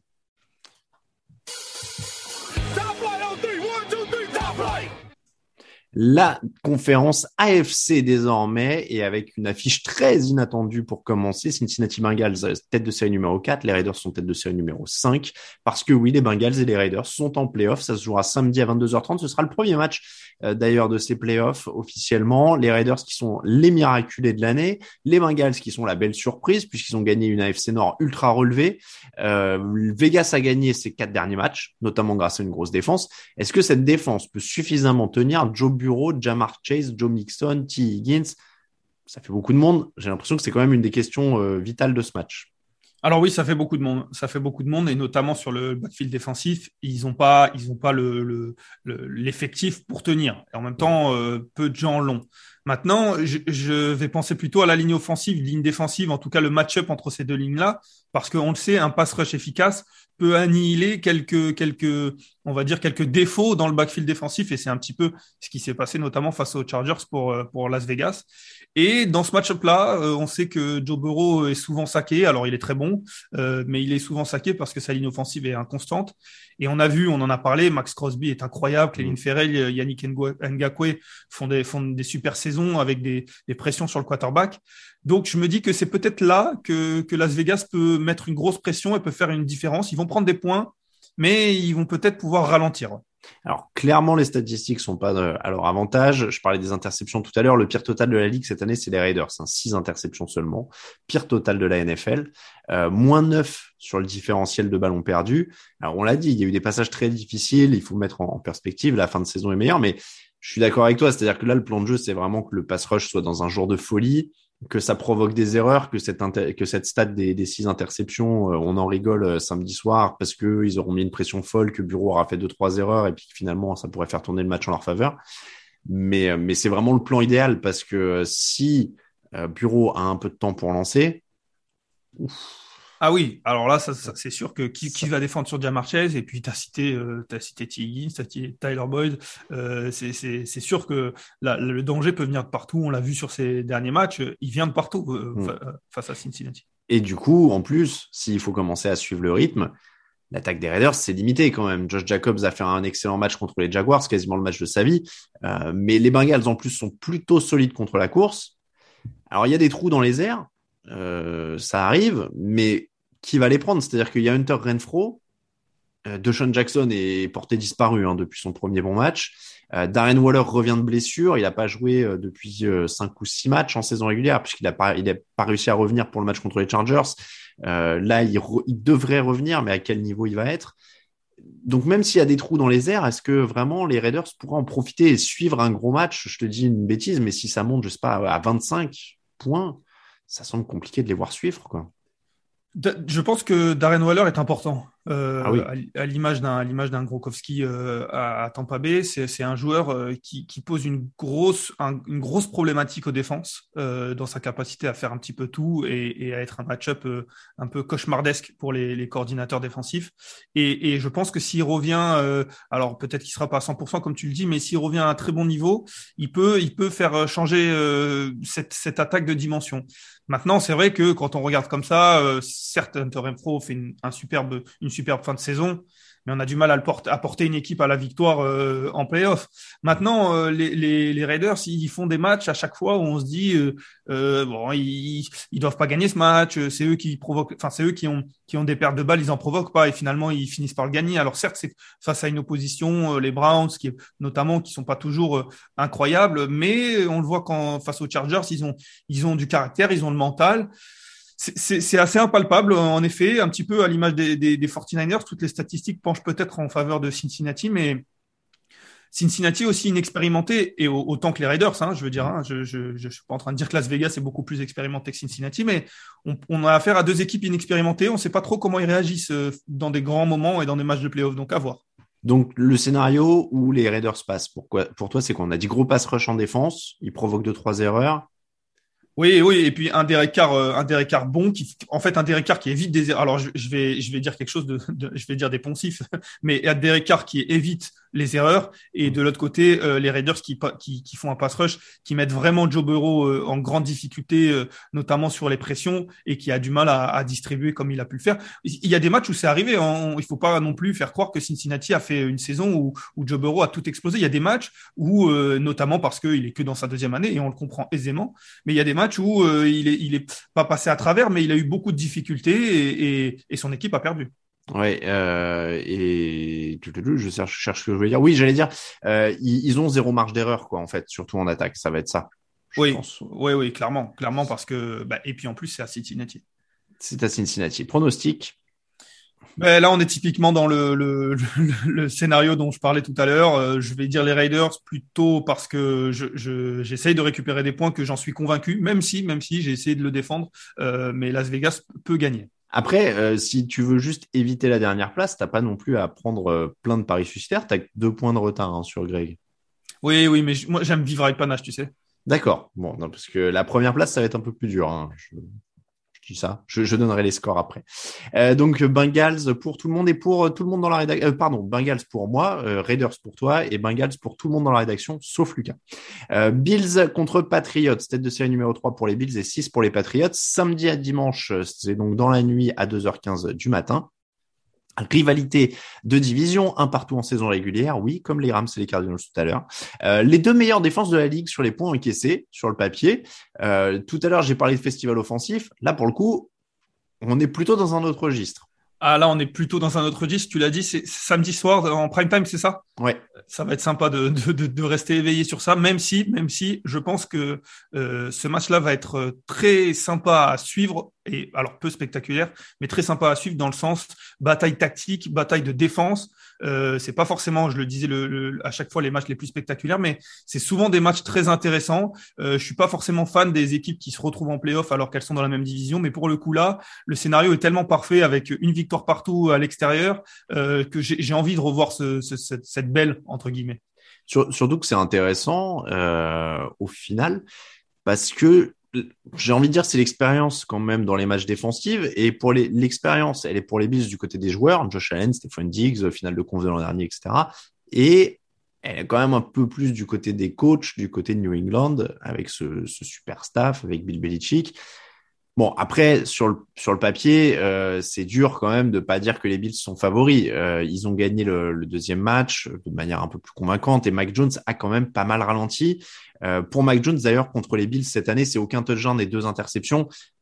La conférence A F C désormais, et avec une affiche très inattendue pour commencer. Cincinnati Bengals, tête de série numéro quatre, les Raiders sont tête de série numéro cinq, parce que oui, les Bengals et les Raiders sont en play-off. Ça se jouera samedi à vingt-deux heures trente. Ce sera le premier match euh, d'ailleurs de ces play-offs officiellement. Les Raiders qui sont les miraculés de l'année, les Bengals qui sont la belle surprise puisqu'ils ont gagné une A F C Nord ultra relevée. Euh, Vegas a gagné ses quatre derniers matchs, notamment grâce à une grosse défense. Est-ce que cette défense peut suffisamment tenir Joe Burrow, Jamar Chase, Joe Mixon, T. Higgins? Ça fait beaucoup de monde. J'ai l'impression que c'est quand même une des questions euh, vitales de ce match. Alors oui, ça fait beaucoup de monde. Ça fait beaucoup de monde, et notamment sur le backfield défensif, ils n'ont pas, ils ont pas le, le, le, l'effectif pour tenir. Et en même temps, euh, peu de gens l'ont. Maintenant, je, je vais penser plutôt à la ligne offensive, ligne défensive, en tout cas le match-up entre ces deux lignes-là, parce qu'on le sait, un pass rush efficace peut annihiler quelques, quelques, on va dire quelques défauts dans le backfield défensif, et c'est un petit peu ce qui s'est passé notamment face aux Chargers pour pour Las Vegas. Et dans ce match-up-là, euh, on sait que Joe Burrow est souvent saqué. Alors il est très bon, euh, mais il est souvent saqué parce que sa ligne offensive est inconstante. Et on a vu, on en a parlé, Max Crosby est incroyable, Clelin mmh. Ferrell, Yannick Ngakoue font des font des super saisons avec des des pressions sur le quarterback. Donc je me dis que c'est peut-être là que que Las Vegas peut mettre une grosse pression et peut faire une différence. Ils vont prendre des points, mais ils vont peut-être pouvoir ralentir. Alors, clairement, les statistiques sont pas à leur avantage. Je parlais des interceptions tout à l'heure. Le pire total de la Ligue cette année, c'est les Raiders. Hein, six interceptions seulement. Pire total de la N F L. Euh, moins neuf sur le différentiel de ballons perdus. Alors, on l'a dit, il y a eu des passages très difficiles. Il faut mettre en perspective. La fin de saison est meilleure, mais je suis d'accord avec toi. C'est-à-dire que là, le plan de jeu, c'est vraiment que le pass rush soit dans un jour de folie, que ça provoque des erreurs, que cette inter- que cette stat des, des six interceptions, euh, on en rigole euh, samedi soir parce que ils auront mis une pression folle, que Burrow aura fait deux trois erreurs et puis finalement ça pourrait faire tourner le match en leur faveur. Mais euh, mais c'est vraiment le plan idéal parce que euh, si euh, Burrow a un peu de temps pour lancer, ouf. Ah oui, alors là, ça, ça, c'est sûr que qui, qui va défendre sur Jamar Chase, et puis t'as cité, euh, t'as cité T. Higgins, t'as cité Tyler Boyd, euh, c'est, c'est, c'est sûr que la, le danger peut venir de partout. On l'a vu sur ces derniers matchs, il vient de partout euh, mm. fa- face à Cincinnati. Et du coup, en plus, s'il faut commencer à suivre le rythme, l'attaque des Raiders, c'est limité quand même. Josh Jacobs a fait un excellent match contre les Jaguars, c'est quasiment le match de sa vie, euh, mais les Bengals en plus sont plutôt solides contre la course. Alors il y a des trous dans les airs. Euh, ça arrive, mais qui va les prendre? C'est-à-dire qu'il y a Hunter Renfrow, Euh, DeSean Jackson est porté disparu hein, depuis son premier bon match. Euh, Darren Waller revient de blessure. Il n'a pas joué euh, depuis euh, cinq ou six matchs en saison régulière puisqu'il n'a pas, il a pas réussi à revenir pour le match contre les Chargers. Euh, là, il, re, il devrait revenir, mais à quel niveau il va être? Donc, même s'il y a des trous dans les airs, est-ce que vraiment les Raiders pourraient en profiter et suivre un gros match? Je te dis une bêtise, mais si ça monte, je sais pas, à vingt-cinq points, ça semble compliqué de les voir suivre, quoi. Je pense que Darren Waller est important. Euh, ah oui. à, à l'image d'un, à l'image d'un Gronkowski euh, à, à Tampa Bay, c'est, c'est un joueur euh, qui, qui pose une grosse, un, une grosse problématique aux défenses euh, dans sa capacité à faire un petit peu tout et, et à être un match-up euh, un peu cauchemardesque pour les, les coordinateurs défensifs. Et, et je pense que s'il revient, euh, alors peut-être qu'il sera pas à cent pour cent comme tu le dis, mais s'il revient à un très bon niveau, il peut, il peut faire changer euh, cette, cette attaque de dimension. Maintenant, c'est vrai que quand on regarde comme ça, euh, certes, Hunter Renfrow fait une, un superbe, une superbe fin de saison, mais on a du mal à, le porter, à porter une équipe à la victoire euh, en play-off. Maintenant, euh, les, les, les Raiders, ils font des matchs à chaque fois où on se dit euh, euh, bon, ils, ils doivent pas gagner ce match. C'est eux qui provoquent, enfin c'est eux qui ont qui ont des pertes de balles, ils en provoquent pas et finalement ils finissent par le gagner. Alors certes, c'est face à une opposition, euh, les Browns, qui notamment, qui sont pas toujours euh, incroyables, mais on le voit quand face aux Chargers, ils ont ils ont du caractère, ils ont le mental. C'est, c'est, c'est assez impalpable, en effet, un petit peu à l'image des, des, des forty-niners. Toutes les statistiques penchent peut-être en faveur de Cincinnati, mais Cincinnati aussi inexpérimenté, et autant que les Raiders, hein, je veux dire, hein, je, je, je suis pas en train de dire que Las Vegas est beaucoup plus expérimenté que Cincinnati, mais on, on a affaire à deux équipes inexpérimentées, on sait pas trop comment ils réagissent dans des grands moments et dans des matchs de play-off, donc à voir. Donc, le scénario où les Raiders passent, pourquoi, pour toi, c'est qu'on a dit gros pass rush en défense, ils provoquent deux, trois erreurs. Oui, oui, et puis un Derek Carr, euh, un Derek Carr bon, qui, en fait, un Derek Carr qui évite des, alors je, je vais, je vais dire quelque chose de, de je vais dire des poncifs, mais un Derek Carr qui évite les erreurs, et de l'autre côté, euh, les Raiders qui, qui, qui font un pass rush, qui mettent vraiment Joe Burrow euh, en grande difficulté, euh, notamment sur les pressions, et qui a du mal à, à distribuer comme il a pu le faire. Il y a des matchs où c'est arrivé, hein, il faut pas non plus faire croire que Cincinnati a fait une saison où, où Joe Burrow a tout explosé. Il y a des matchs où, euh, notamment parce qu'il est que dans sa deuxième année, et on le comprend aisément, mais il y a des matchs où euh, il est, il est pas passé à travers, mais il a eu beaucoup de difficultés, et, et, et son équipe a perdu. Ouais, euh, et je cherche, je cherche ce que je voulais dire. Oui, j'allais dire, euh, ils, ils ont zéro marge d'erreur, quoi, en fait, surtout en attaque. Ça va être ça. Oui, pense. oui, oui, clairement, clairement, parce que, bah, et puis en plus, c'est à Cincinnati. C'est à Cincinnati. Pronostic. Ben là, on est typiquement dans le, le, le, le scénario dont je parlais tout à l'heure. Euh, je vais dire les Raiders plutôt parce que je, je, j'essaye de récupérer des points, que j'en suis convaincu, même si, même si j'ai essayé de le défendre, euh, mais Las Vegas peut gagner. Après, euh, si tu veux juste éviter la dernière place, t'as pas non plus à prendre euh, plein de paris suicidaires. T'as que deux points de retard hein, sur Greg. Oui, oui, mais j- moi j'aime vivre avec panache, tu sais. D'accord. Bon, non, parce que la première place, ça va être un peu plus dur. Hein. Je... Je dis ça. Je, je donnerai les scores après. Euh, donc Bengals pour tout le monde et pour tout le monde dans la rédaction. Euh, pardon, Bengals pour moi, euh, Raiders pour toi et Bengals pour tout le monde dans la rédaction, sauf Lucas. Euh, Bills contre Patriots, tête de série numéro trois pour les Bills et six pour les Patriots. Samedi à dimanche, c'est donc dans la nuit à deux heures quinze du matin. Rivalité de division, un partout en saison régulière, oui, comme les Rams et les Cardinals tout à l'heure. Euh, les deux meilleures défenses de la ligue sur les points encaissés, sur le papier. Euh, tout à l'heure, j'ai parlé de festival offensif. Là, pour le coup, on est plutôt dans un autre registre. Ah, là, on est plutôt dans un autre registre. Tu l'as dit, c'est samedi soir en prime time, c'est ça? Ouais. Ça va être sympa de, de, de, de rester éveillé sur ça, même si, même si je pense que euh, ce match-là va être très sympa à suivre, et alors peu spectaculaire, mais très sympa à suivre dans le sens bataille tactique, bataille de défense. Euh, c'est pas forcément, je le disais le, le, à chaque fois, les matchs les plus spectaculaires, mais c'est souvent des matchs très intéressants. Euh, je suis pas forcément fan des équipes qui se retrouvent en play-off alors qu'elles sont dans la même division, mais pour le coup là, le scénario est tellement parfait avec une victoire partout à l'extérieur euh, que j'ai, j'ai envie de revoir ce, ce, cette, cette belle entre guillemets. Sur, surtout que c'est intéressant euh, au final parce que j'ai envie de dire c'est l'expérience quand même dans les matchs défensifs et pour les, l'expérience elle est pour les Bills du côté des joueurs, Josh Allen, Stephon Diggs, finale de conf de l'an dernier, et cetera. Et elle est quand même un peu plus du côté des coachs, du côté de New England avec ce, ce super staff, avec Bill Belichick. Bon, après, sur le, sur le papier, euh, c'est dur quand même de pas dire que les Bills sont favoris. Euh, ils ont gagné le, le deuxième match de manière un peu plus convaincante et Mac Jones a quand même pas mal ralenti. Euh, pour Mac Jones, d'ailleurs, contre les Bills cette année, c'est aucun touchdown et deux interceptions.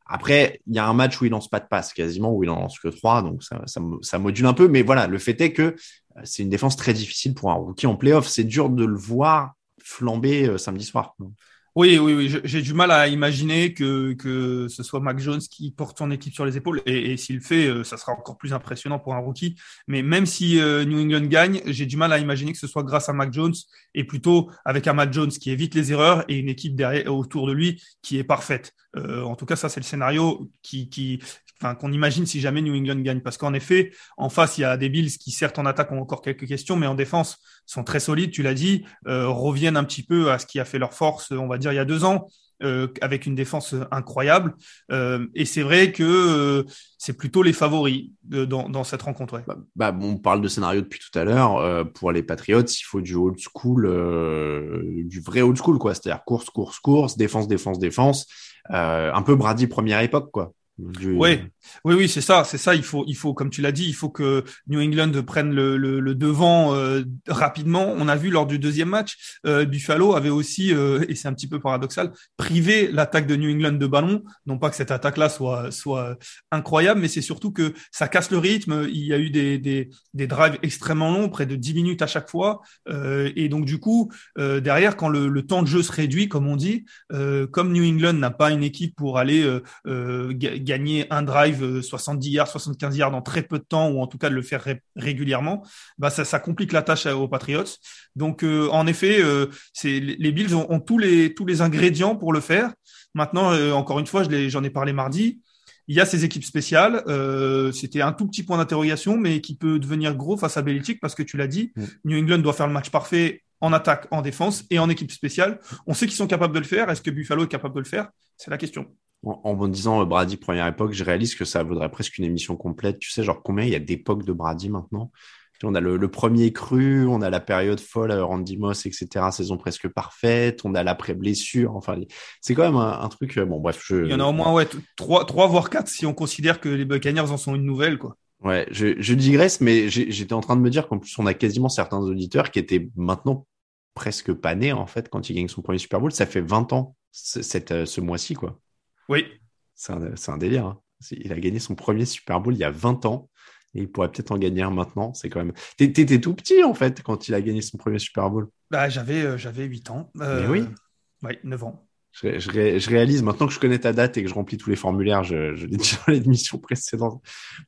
Après, il y a un match où il lance pas de passe quasiment, où il en lance que trois, donc ça, ça, ça module un peu. Mais voilà, le fait est que c'est une défense très difficile pour un rookie en playoff. C'est dur de le voir flamber euh, samedi soir. Oui, oui, oui. J'ai du mal à imaginer que que ce soit Mac Jones qui porte son équipe sur les épaules. Et, et s'il le fait, ça sera encore plus impressionnant pour un rookie. Mais même si euh, New England gagne, j'ai du mal à imaginer que ce soit grâce à Mac Jones et plutôt avec un Mac Jones qui évite les erreurs et une équipe derrière autour de lui qui est parfaite. Euh, en tout cas, ça c'est le scénario qui qui Enfin, qu'on imagine si jamais New England gagne. Parce qu'en effet, en face, il y a des Bills qui, certes, en attaque ont encore quelques questions, mais en défense, sont très solides, tu l'as dit, euh, reviennent un petit peu à ce qui a fait leur force, on va dire, il y a deux ans, euh, avec une défense incroyable. Euh, et c'est vrai que euh, c'est plutôt les favoris de, dans, dans cette rencontre. Ouais. Bah, bah, bon, on parle de scénario depuis tout à l'heure. Euh, pour les Patriots, il faut du old school, euh, du vrai old school, quoi. C'est-à-dire course, course, course, défense, défense, défense. Euh, un peu Brady première époque, quoi. Du... Oui, oui, oui, c'est ça, c'est ça. Il faut, il faut, comme tu l'as dit, il faut que New England prenne le, le, le devant euh, rapidement. On a vu lors du deuxième match, euh, Buffalo avait aussi, euh, et c'est un petit peu paradoxal, privé l'attaque de New England de ballon. Non pas que cette attaque-là soit, soit incroyable, mais c'est surtout que ça casse le rythme. Il y a eu des, des, des drives extrêmement longs, près de dix minutes à chaque fois, euh, et donc du coup, euh, derrière, quand le, le temps de jeu se réduit, comme on dit, euh, comme New England n'a pas une équipe pour aller euh, euh, gagner un drive soixante-dix yards, soixante-quinze yards en très peu de temps, ou en tout cas de le faire ré- régulièrement, bah ça, ça complique la tâche aux Patriots. Donc euh, en effet, euh, c'est, les Bills ont, ont tous les tous les ingrédients pour le faire. Maintenant, euh, encore une fois, je l'ai, j'en ai parlé mardi. Il y a ces équipes spéciales. Euh, c'était un tout petit point d'interrogation, mais qui peut devenir gros face à Belichick parce que tu l'as dit, mmh. New England doit faire le match parfait en attaque, en défense et en équipe spéciale. On sait qu'ils sont capables de le faire. Est-ce que Buffalo est capable de le faire? C'est la question. En, en me disant euh, Brady première époque, je réalise que ça vaudrait presque une émission complète. Tu sais, genre combien il y a d'époques de Brady maintenant? On a le, le premier cru, on a la période folle, Randy Moss, et cetera, saison presque parfaite, on a l'après-blessure, enfin, c'est quand même un, un truc, bon bref. Je... Il y en a au moins ouais, trois, trois voire quatre si on considère que les Buccaneers en sont une nouvelle, quoi. Ouais, je, je digresse, mais j'ai, j'étais en train de me dire qu'en plus, on a quasiment certains auditeurs qui étaient maintenant presque pas nés, en fait, quand il gagne son premier Super Bowl. Ça fait vingt ans, cette, ce mois-ci, quoi. Oui. C'est un, c'est un délire. Hein. Il a gagné son premier Super Bowl il y a vingt ans. Et il pourrait peut-être en gagner un maintenant. C'est quand même. T'étais tout petit, en fait, quand il a gagné son premier Super Bowl. Bah, j'avais, euh, j'avais huit ans. Euh... Mais oui. Oui, neuf ans. Je, je, ré, je réalise, maintenant que je connais ta date et que je remplis tous les formulaires, je, je l'ai dit dans l'émission précédente.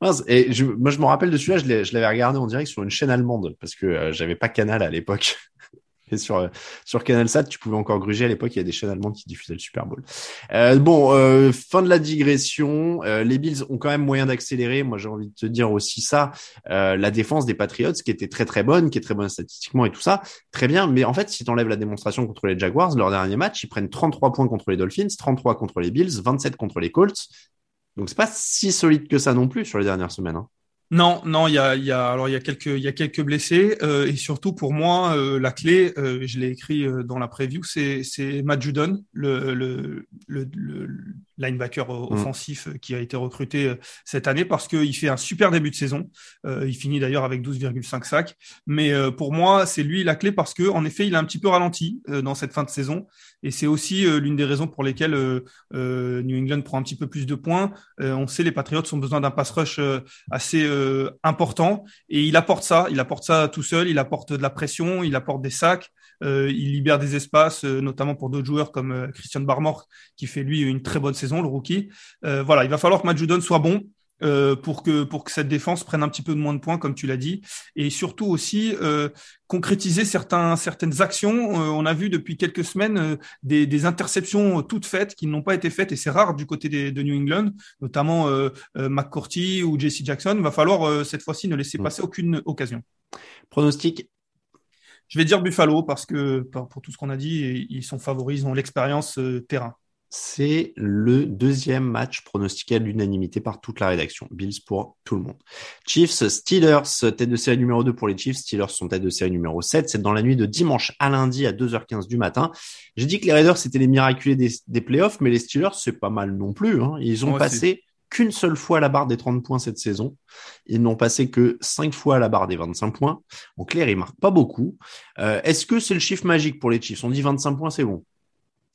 Et je, moi, je me rappelle de celui-là, je, l'ai, je l'avais regardé en direct sur une chaîne allemande, parce que euh, j'avais pas Canal à l'époque. Et sur sur CanalSat, tu pouvais encore gruger à l'époque. Il y a des chaînes allemandes qui diffusaient le Super Bowl. Euh, bon, euh, fin de la digression. Euh, les Bills ont quand même moyen d'accélérer. Moi, j'ai envie de te dire aussi ça. Euh, la défense des Patriots, qui était très très bonne, qui est très bonne statistiquement et tout ça, très bien. Mais en fait, si t'enlèves la démonstration contre les Jaguars, leur dernier match, ils prennent trente-trois points contre les Dolphins, trente-trois contre les Bills, vingt-sept contre les Colts. Donc c'est pas si solide que ça non plus sur les dernières semaines. Hein. Non, non, il y a, il y a, alors il y a quelques, il y a quelques blessés euh, et surtout pour moi euh, la clé, euh, je l'ai écrit euh, dans la preview, c'est, c'est Matt Judon, le, le, le, le linebacker offensif mmh. qui a été recruté cette année parce qu'il fait un super début de saison. Euh, il finit d'ailleurs avec douze virgule cinq sacs, mais euh, pour moi c'est lui la clé parce que en effet il a un petit peu ralenti euh, dans cette fin de saison et c'est aussi euh, l'une des raisons pour lesquelles euh, euh, New England prend un petit peu plus de points. Euh, on sait les Patriots ont besoin d'un pass rush euh, assez euh, Euh, important et il apporte ça, il apporte ça tout seul, il apporte de la pression, il apporte des sacs, euh, il libère des espaces, euh, notamment pour d'autres joueurs comme euh, Christian Barmore qui fait lui une très bonne saison, le rookie. Euh, voilà, il va falloir que Matt Judon soit bon euh, pour que pour que cette défense prenne un petit peu de moins de points comme tu l'as dit et surtout aussi euh, concrétiser certains certaines actions. Euh, on a vu depuis quelques semaines euh, des, des interceptions toutes faites qui n'ont pas été faites et c'est rare du côté des, de New England, notamment euh, euh, McCourty ou J C Jackson. Il va falloir euh, cette fois-ci ne laisser passer aucune occasion. Pronostic. Je vais dire Buffalo parce que pour, pour tout ce qu'on a dit, ils sont favoris, ils ont l'expérience euh, terrain. C'est le deuxième match pronostiqué à l'unanimité par toute la rédaction. Bills pour tout le monde. Chiefs, Steelers, tête de série numéro deux pour les Chiefs. Steelers sont tête de série numéro sept. C'est dans la nuit de dimanche à lundi à deux heures quinze du matin. J'ai dit que les Raiders, c'était les miraculés des, des playoffs, mais les Steelers, c'est pas mal non plus. Hein. Ils ont ouais, passé c'est... qu'une seule fois la barre des trente points cette saison. Ils n'ont passé que cinq fois la barre des vingt-cinq points. En clair, ils marquent pas beaucoup. Euh, est-ce que c'est le chiffre magique pour les Chiefs? On dit vingt-cinq points, c'est bon.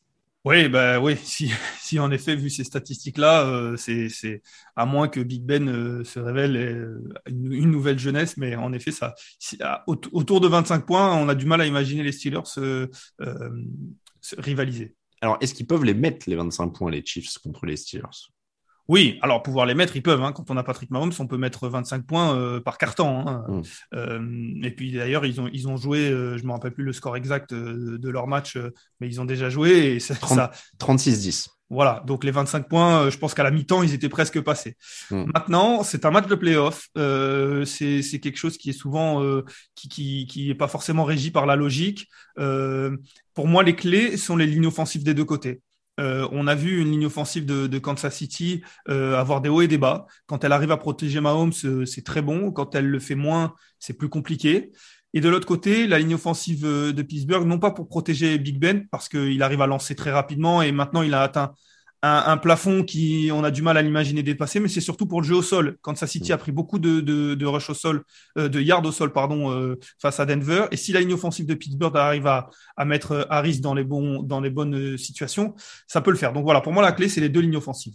Oui, bah oui, si, si en effet, vu ces statistiques-là, euh, c'est, c'est à moins que Big Ben euh, se révèle euh, une, une nouvelle jeunesse, mais en effet, ça, si, à, au, autour de vingt-cinq points, on a du mal à imaginer les Steelers se, euh, se rivaliser. Alors, est-ce qu'ils peuvent les mettre, les vingt-cinq points, les Chiefs, contre les Steelers? Oui, alors pouvoir les mettre, ils peuvent. Hein. Quand on a Patrick Mahomes, on peut mettre vingt-cinq points euh, par carton. Hein. Mm. Euh, et puis d'ailleurs, ils ont ils ont joué. Euh, je me rappelle plus le score exact euh, de leur match, euh, mais ils ont déjà joué et ça. ça trente-six dix. Voilà. Donc les vingt-cinq points, euh, je pense qu'à la mi-temps, ils étaient presque passés. Mm. Maintenant, c'est un match de play-off. Euh, c'est c'est quelque chose qui est souvent euh, qui qui qui est pas forcément régi par la logique. Euh, pour moi, les clés sont les lignes offensives des deux côtés. Euh, on a vu une ligne offensive de, de Kansas City euh, avoir des hauts et des bas. Quand elle arrive à protéger Mahomes, euh, c'est très bon. Quand elle le fait moins, c'est plus compliqué. Et de l'autre côté, la ligne offensive de Pittsburgh, non pas pour protéger Big Ben, parce qu'il arrive à lancer très rapidement et maintenant il a atteint un, un plafond qui, on a du mal à l'imaginer dépasser, mais c'est surtout pour le jeu au sol. Kansas City a pris beaucoup de, de, de rush au sol, euh, de yards au sol, pardon, euh, face à Denver. Et si la ligne offensive de Pittsburgh arrive à, à mettre Harris dans les bons, dans les bonnes situations, ça peut le faire. Donc voilà, pour moi, la clé, c'est les deux lignes offensives.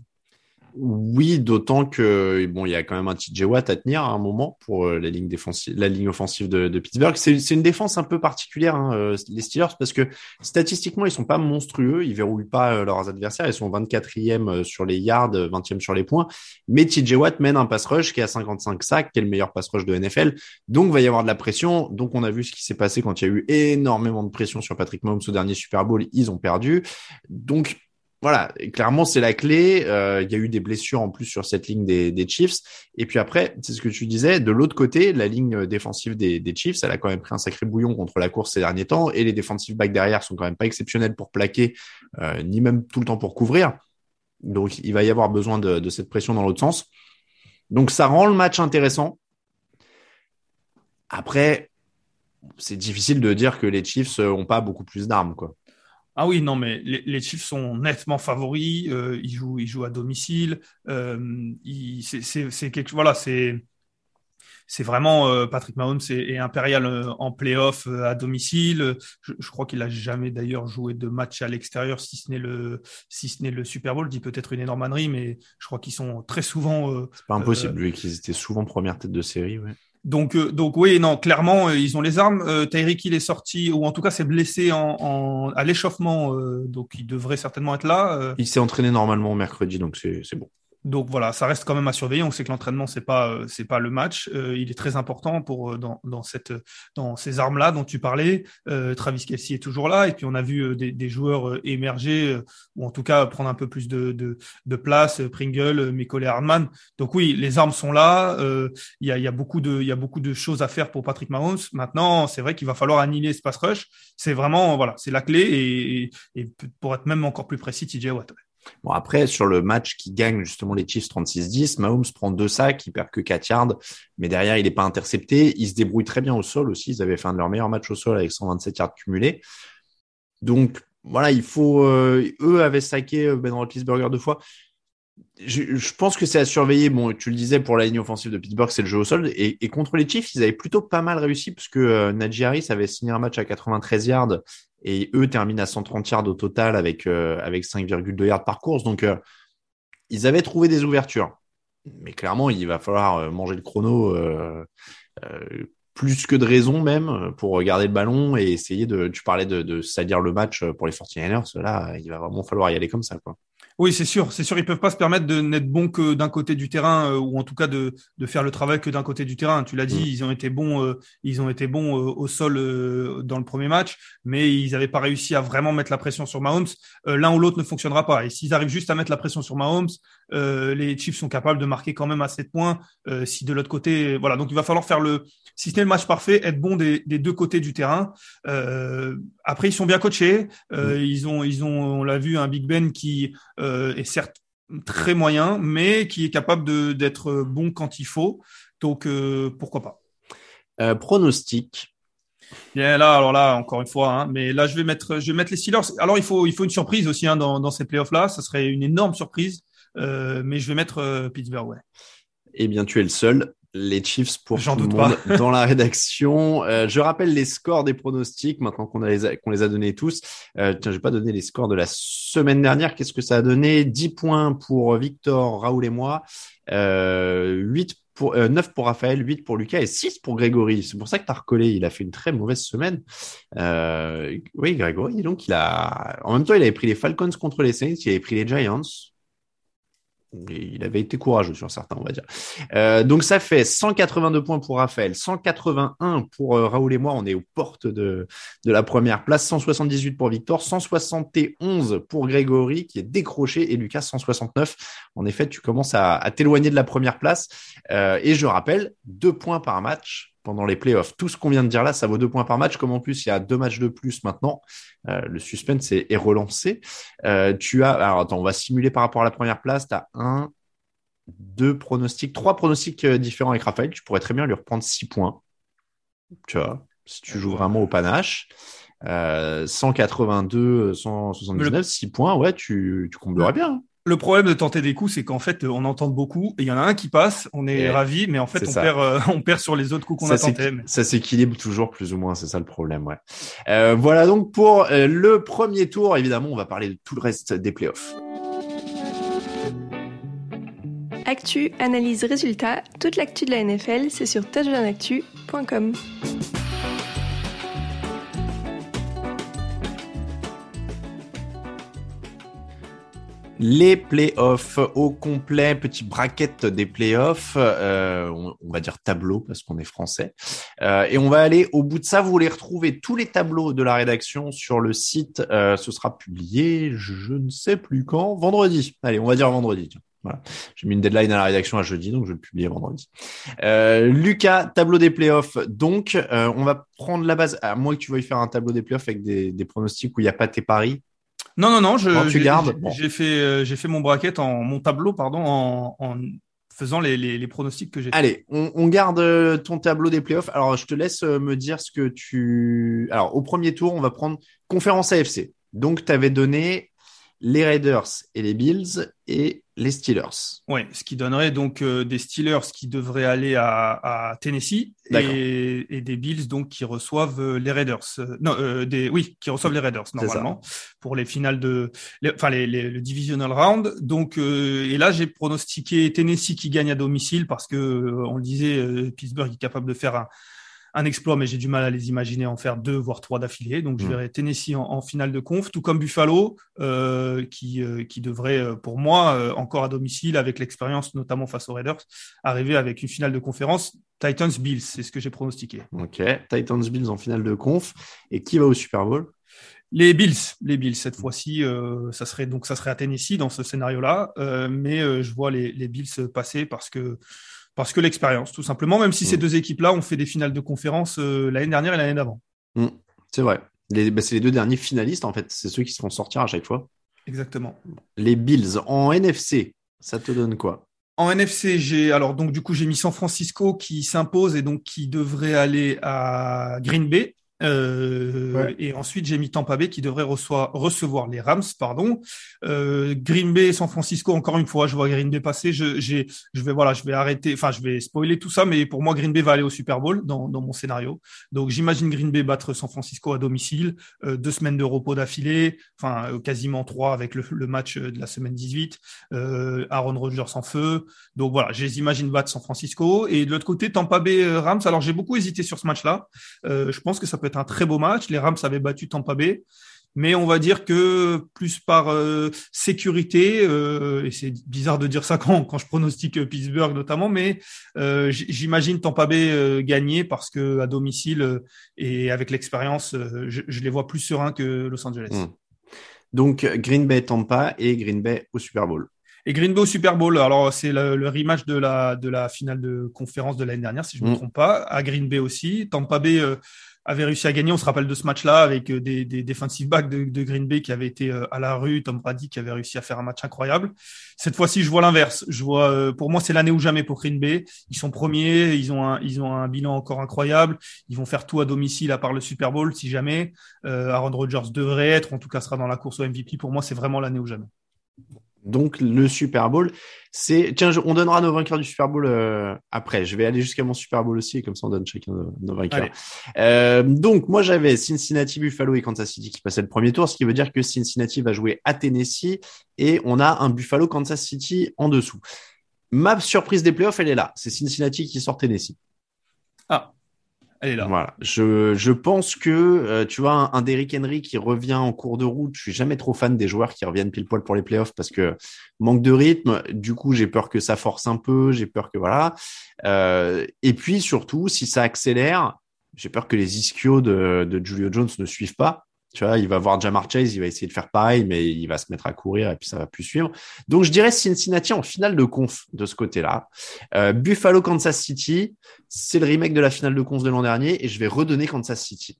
Oui, d'autant que bon, il y a quand même un T J Watt à tenir à un moment pour euh, la ligne défensive, la ligne offensive de, de Pittsburgh. C'est, c'est une défense un peu particulière, hein, euh, les Steelers, parce que statistiquement, ils sont pas monstrueux, ils verrouillent pas euh, leurs adversaires, ils sont vingt-quatrième sur les yards, vingtième sur les points. Mais T J Watt mène un pass rush qui est à cinquante-cinq sacs, qui est le meilleur pass rush de N F L. Donc, il va y avoir de la pression. Donc, on a vu ce qui s'est passé quand il y a eu énormément de pression sur Patrick Mahomes au dernier Super Bowl. Ils ont perdu. Donc, voilà, clairement, c'est la clé. Euh, il y a eu des blessures en plus sur cette ligne des, des Chiefs. Et puis après, c'est ce que tu disais, de l'autre côté, la ligne défensive des, des Chiefs, elle a quand même pris un sacré bouillon contre la course ces derniers temps. Et les defensive backs derrière sont quand même pas exceptionnels pour plaquer, euh, ni même tout le temps pour couvrir. Donc, il va y avoir besoin de, de cette pression dans l'autre sens. Donc, ça rend le match intéressant. Après, c'est difficile de dire que les Chiefs ont pas beaucoup plus d'armes, quoi. Ah oui, non, mais les, les Chiefs sont nettement favoris. Euh, ils jouent, ils jouent à domicile. Euh, ils, c'est, c'est, c'est quelque, voilà, c'est, c'est vraiment euh, Patrick Mahomes est, est impérial euh, en playoff euh, à domicile. Je, je crois qu'il a jamais d'ailleurs joué de match à l'extérieur, si ce n'est le, si ce n'est le Super Bowl. Je dis peut-être une énorme ânerie, mais je crois qu'ils sont très souvent. Euh, c'est pas impossible, euh, vu qu'ils étaient souvent première tête de série, ouais. Donc, euh, donc oui, non, clairement, euh, ils ont les armes. Euh, Tyreek Hill est sorti, ou en tout cas, s'est blessé en, en, à l'échauffement, euh, donc il devrait certainement être là. Euh. Il s'est entraîné normalement mercredi, donc c'est, c'est bon. Donc voilà, ça reste quand même à surveiller. On sait que l'entraînement c'est pas euh, c'est pas le match. Euh, il est très important pour euh, dans dans cette dans ces armes là dont tu parlais. Euh, Travis Kelce est toujours là et puis on a vu euh, des, des joueurs euh, émerger euh, ou en tout cas prendre un peu plus de de, de place. Euh, Pringle, euh, Mecole Hardman. Donc oui, les armes sont là. Euh, il y a il y a beaucoup de il y a beaucoup de choses à faire pour Patrick Mahomes. Maintenant, c'est vrai qu'il va falloir annihiler ce pass rush. C'est vraiment voilà, c'est la clé et, et, et pour être même encore plus précis, T J Watt. Bon, après, sur le match qui gagne justement les Chiefs trente-six dix, Mahomes prend deux sacs, il perd que quatre yards, mais derrière, il n'est pas intercepté. Il se débrouille très bien au sol aussi. Ils avaient fait un de leurs meilleurs matchs au sol avec cent vingt-sept yards cumulés. Donc, voilà, il faut... Euh, eux avaient saqué Ben Roethlisberger deux fois. Je, je pense que c'est à surveiller. Bon, tu le disais, pour la ligne offensive de Pittsburgh, c'est le jeu au sol. Et, et contre les Chiefs, ils avaient plutôt pas mal réussi parce que euh, Najee Harris avait signé un match à quatre-vingt-treize yards et eux terminent à cent trente yards au total avec euh, avec cinq virgule deux yards par course. Donc, euh, ils avaient trouvé des ouvertures. Mais clairement, il va falloir euh, manger le chrono euh, euh, plus que de raison même pour regarder le ballon et essayer de... Tu parlais de, de salir le match pour les forty-niners. Là, il va vraiment falloir y aller comme ça, quoi. Oui, c'est sûr, c'est sûr, ils peuvent pas se permettre de n'être bons que d'un côté du terrain euh, ou en tout cas de de faire le travail que d'un côté du terrain. Tu l'as dit, mmh. ils ont été bons, euh, ils ont été bons euh, au sol euh, dans le premier match, mais ils n'avaient pas réussi à vraiment mettre la pression sur Mahomes. Euh, l'un ou l'autre ne fonctionnera pas. Et s'ils arrivent juste à mettre la pression sur Mahomes, euh, les Chiefs sont capables de marquer quand même à sept points. Euh, si de l'autre côté, voilà, donc il va falloir faire le, si ce n'est le match parfait, être bon des des deux côtés du terrain. Euh, après, ils sont bien coachés. Euh, mmh. Ils ont ils ont, on l'a vu, un Big Ben qui Euh, est certes très moyen, mais qui est capable de, d'être bon quand il faut. Donc, euh, pourquoi pas. Euh, pronostic. Bien là, alors là, encore une fois, hein, mais là, je vais mettre, je vais mettre les Steelers. Alors, il faut, il faut une surprise aussi hein, dans, dans ces playoffs-là. Ça serait une énorme surprise, euh, mais je vais mettre euh, Pittsburgh, ouais. Eh bien, tu es le seul. Les Chiefs pour J'en tout le doute monde pas. dans la rédaction. Euh, je rappelle les scores des pronostics maintenant qu'on a les a, qu'on les a donnés tous. Euh, tiens, j'ai pas donné les scores de la semaine dernière. Qu'est-ce que ça a donné? dix points pour Victor, Raoul et moi. Euh, huit pour, euh, neuf pour Raphaël, huit pour Lucas et six pour Grégory. C'est pour ça que t'as recollé. Il a fait une très mauvaise semaine. Euh, oui, Grégory. Donc, il a, en même temps, il avait pris les Falcons contre les Saints. Il avait pris les Giants. Et il avait été courageux sur certains, on va dire. Euh, donc ça fait cent quatre-vingt-deux points pour Raphaël, cent quatre-vingt-un pour euh, Raoul et moi, on est aux portes de, de la première place, cent soixante-dix-huit pour Victor, cent soixante et onze pour Grégory qui est décroché et Lucas cent soixante-neuf. En effet, tu commences à, à t'éloigner de la première place. Euh, et je rappelle, deux points par match pendant les playoffs. Tout ce qu'on vient de dire là, ça vaut deux points par match. Comme en plus, il y a deux matchs de plus maintenant, euh, le suspense est, est relancé. Euh, tu as, alors attends, on va simuler par rapport à la première place. Tu as un, deux pronostics, trois pronostics différents avec Raphaël. Tu pourrais très bien lui reprendre six points. Tu vois, si tu joues vraiment au panache. Euh, cent quatre-vingt-deux, cent soixante-dix-neuf, six points, ouais, tu, tu comblerais bien. Hein. Le problème de tenter des coups, c'est qu'en fait, on entend beaucoup et il y en a un qui passe, on est Et ravi, mais en fait, on ça. perd, euh, on perd sur les autres coups qu'on ça a tentés. Mais... Ça s'équilibre toujours plus ou moins, c'est ça le problème, ouais. Euh, voilà donc pour euh, le premier tour. Évidemment, on va parler de tout le reste des playoffs. Actu, analyse, résultat, toute l'actu de la N F L, c'est sur touchdown actu point com. Les playoffs au complet, petit bracket des playoffs, euh, on, on va dire tableau parce qu'on est français. Euh, et on va aller au bout de ça. Vous voulez retrouver tous les tableaux de la rédaction sur le site. Euh, ce sera publié, je, je ne sais plus quand, vendredi. Allez, on va dire vendredi. Tiens. Voilà. J'ai mis une deadline à la rédaction à jeudi, donc je vais le publier vendredi. Euh, Lucas, tableau des playoffs. Donc, euh, on va prendre la base. À moins que tu veuilles faire un tableau des playoffs avec des, des pronostics où il n'y a pas tes paris. Non, non, non, je, Quand tu j'ai, gardes, j'ai, bon. j'ai fait, euh, j'ai fait mon bracket en, mon tableau, pardon, en, en faisant les, les, les pronostics que j'ai. Allez, on, on garde ton tableau des playoffs. Alors, je te laisse me dire ce que tu... Alors, au premier tour, on va prendre conférence A F C. Donc, tu avais donné les Raiders et les Bills et les Steelers. Ouais, ce qui donnerait donc euh, des Steelers qui devraient aller à, à Tennessee et, et des Bills donc qui reçoivent euh, les Raiders. Euh, non, euh, des oui, qui reçoivent les Raiders normalement pour les finales de, les, enfin les, les, le divisional round. Donc euh, et là j'ai pronostiqué Tennessee qui gagne à domicile parce que euh, on le disait, euh, Pittsburgh est capable de faire un un exploit, mais j'ai du mal à les imaginer en faire deux, voire trois d'affilée. Donc, je verrai Tennessee en, en finale de conf, tout comme Buffalo, euh, qui, euh, qui devrait, pour moi, euh, encore à domicile, avec l'expérience, notamment face aux Raiders, arriver avec une finale de conférence. Titans-Bills, c'est ce que j'ai pronostiqué. Ok, Titans-Bills en finale de conf. Et qui va au Super Bowl ? Les Bills, les Bills cette fois-ci, euh, ça serait donc ça serait à Tennessee dans ce scénario-là, euh, mais euh, je vois les, les Bills passer parce que Parce que l'expérience, tout simplement, même si mmh. ces deux équipes-là ont fait des finales de conférence euh, l'année dernière et l'année d'avant. Mmh. C'est vrai. Les, bah, c'est les deux derniers finalistes, en fait. C'est ceux qui se font sortir à chaque fois. Exactement. Les Bills. En N F C, ça te donne quoi ? En N F C, j'ai alors donc du coup j'ai mis San Francisco qui s'impose et donc qui devrait aller à Green Bay. Euh, ouais. Et ensuite j'ai mis Tampa Bay qui devrait reçoit, recevoir les Rams, pardon. Euh, Green Bay, San Francisco, encore une fois, je vois Green Bay passer. Je, j'ai, je vais voilà, je vais arrêter, enfin je vais spoiler tout ça, mais pour moi Green Bay va aller au Super Bowl dans, dans mon scénario. Donc j'imagine Green Bay battre San Francisco à domicile, euh, deux semaines de repos d'affilée, enfin euh, quasiment trois avec le, le match de la semaine dix-huit. Euh, Aaron Rodgers en feu. Donc voilà, je les imagine battre San Francisco. Et de l'autre côté, Tampa Bay Rams. Alors j'ai beaucoup hésité sur ce match-là. Euh, je pense que ça peut être un très beau match. Les Rams avaient battu Tampa Bay, mais on va dire que plus par euh, sécurité, euh, et c'est bizarre de dire ça quand, quand je pronostique Pittsburgh notamment, mais euh, j'imagine Tampa Bay euh, gagner parce que à domicile euh, et avec l'expérience, euh, je, je les vois plus sereins que Los Angeles. Mmh. Donc Green Bay Tampa et Green Bay au Super Bowl. Et Green Bay au Super Bowl, alors c'est le, le rematch de la de la finale de conférence de l'année dernière, si je ne me mmh. trompe pas, à Green Bay aussi. Tampa Bay euh, avait réussi à gagner, on se rappelle de ce match-là, avec des, des defensive backs de, de Green Bay qui avaient été euh, à la rue, Tom Brady qui avait réussi à faire un match incroyable. Cette fois-ci, je vois l'inverse. Je vois, euh, pour moi, c'est l'année ou jamais pour Green Bay. Ils sont premiers, ils ont un, ils ont un bilan encore incroyable. Ils vont faire tout à domicile à part le Super Bowl, si jamais. Euh, Aaron Rodgers devrait être, en tout cas, sera dans la course au M V P. Pour moi, c'est vraiment l'année ou jamais. Donc, le Super Bowl, c'est... Tiens, je... on donnera nos vainqueurs du Super Bowl euh, après. Je vais aller jusqu'à mon Super Bowl aussi, et comme ça, on donne chacun nos, nos vainqueurs. Euh, donc, moi, j'avais Cincinnati, Buffalo et Kansas City qui passaient le premier tour, ce qui veut dire que Cincinnati va jouer à Tennessee et on a un Buffalo, Kansas City en dessous. Ma surprise des playoffs, elle est là. C'est Cincinnati qui sort Tennessee. Ah. Elle est là. Voilà. Je, je pense que, euh, tu vois, un, un Derrick Henry qui revient en cours de route, je suis jamais trop fan des joueurs qui reviennent pile poil pour les playoffs parce que manque de rythme. Du coup, j'ai peur que ça force un peu. J'ai peur que, voilà. Euh, et puis, surtout, si ça accélère, j'ai peur que les ischios de, de Julio Jones ne suivent pas. Tu vois, il va voir Ja'Marr Chase, il va essayer de faire pareil, mais il va se mettre à courir et puis ça va plus suivre. Donc, je dirais Cincinnati en finale de conf de ce côté-là. Euh, Buffalo, Kansas City, c'est le remake de la finale de conf de l'an dernier et je vais redonner Kansas City.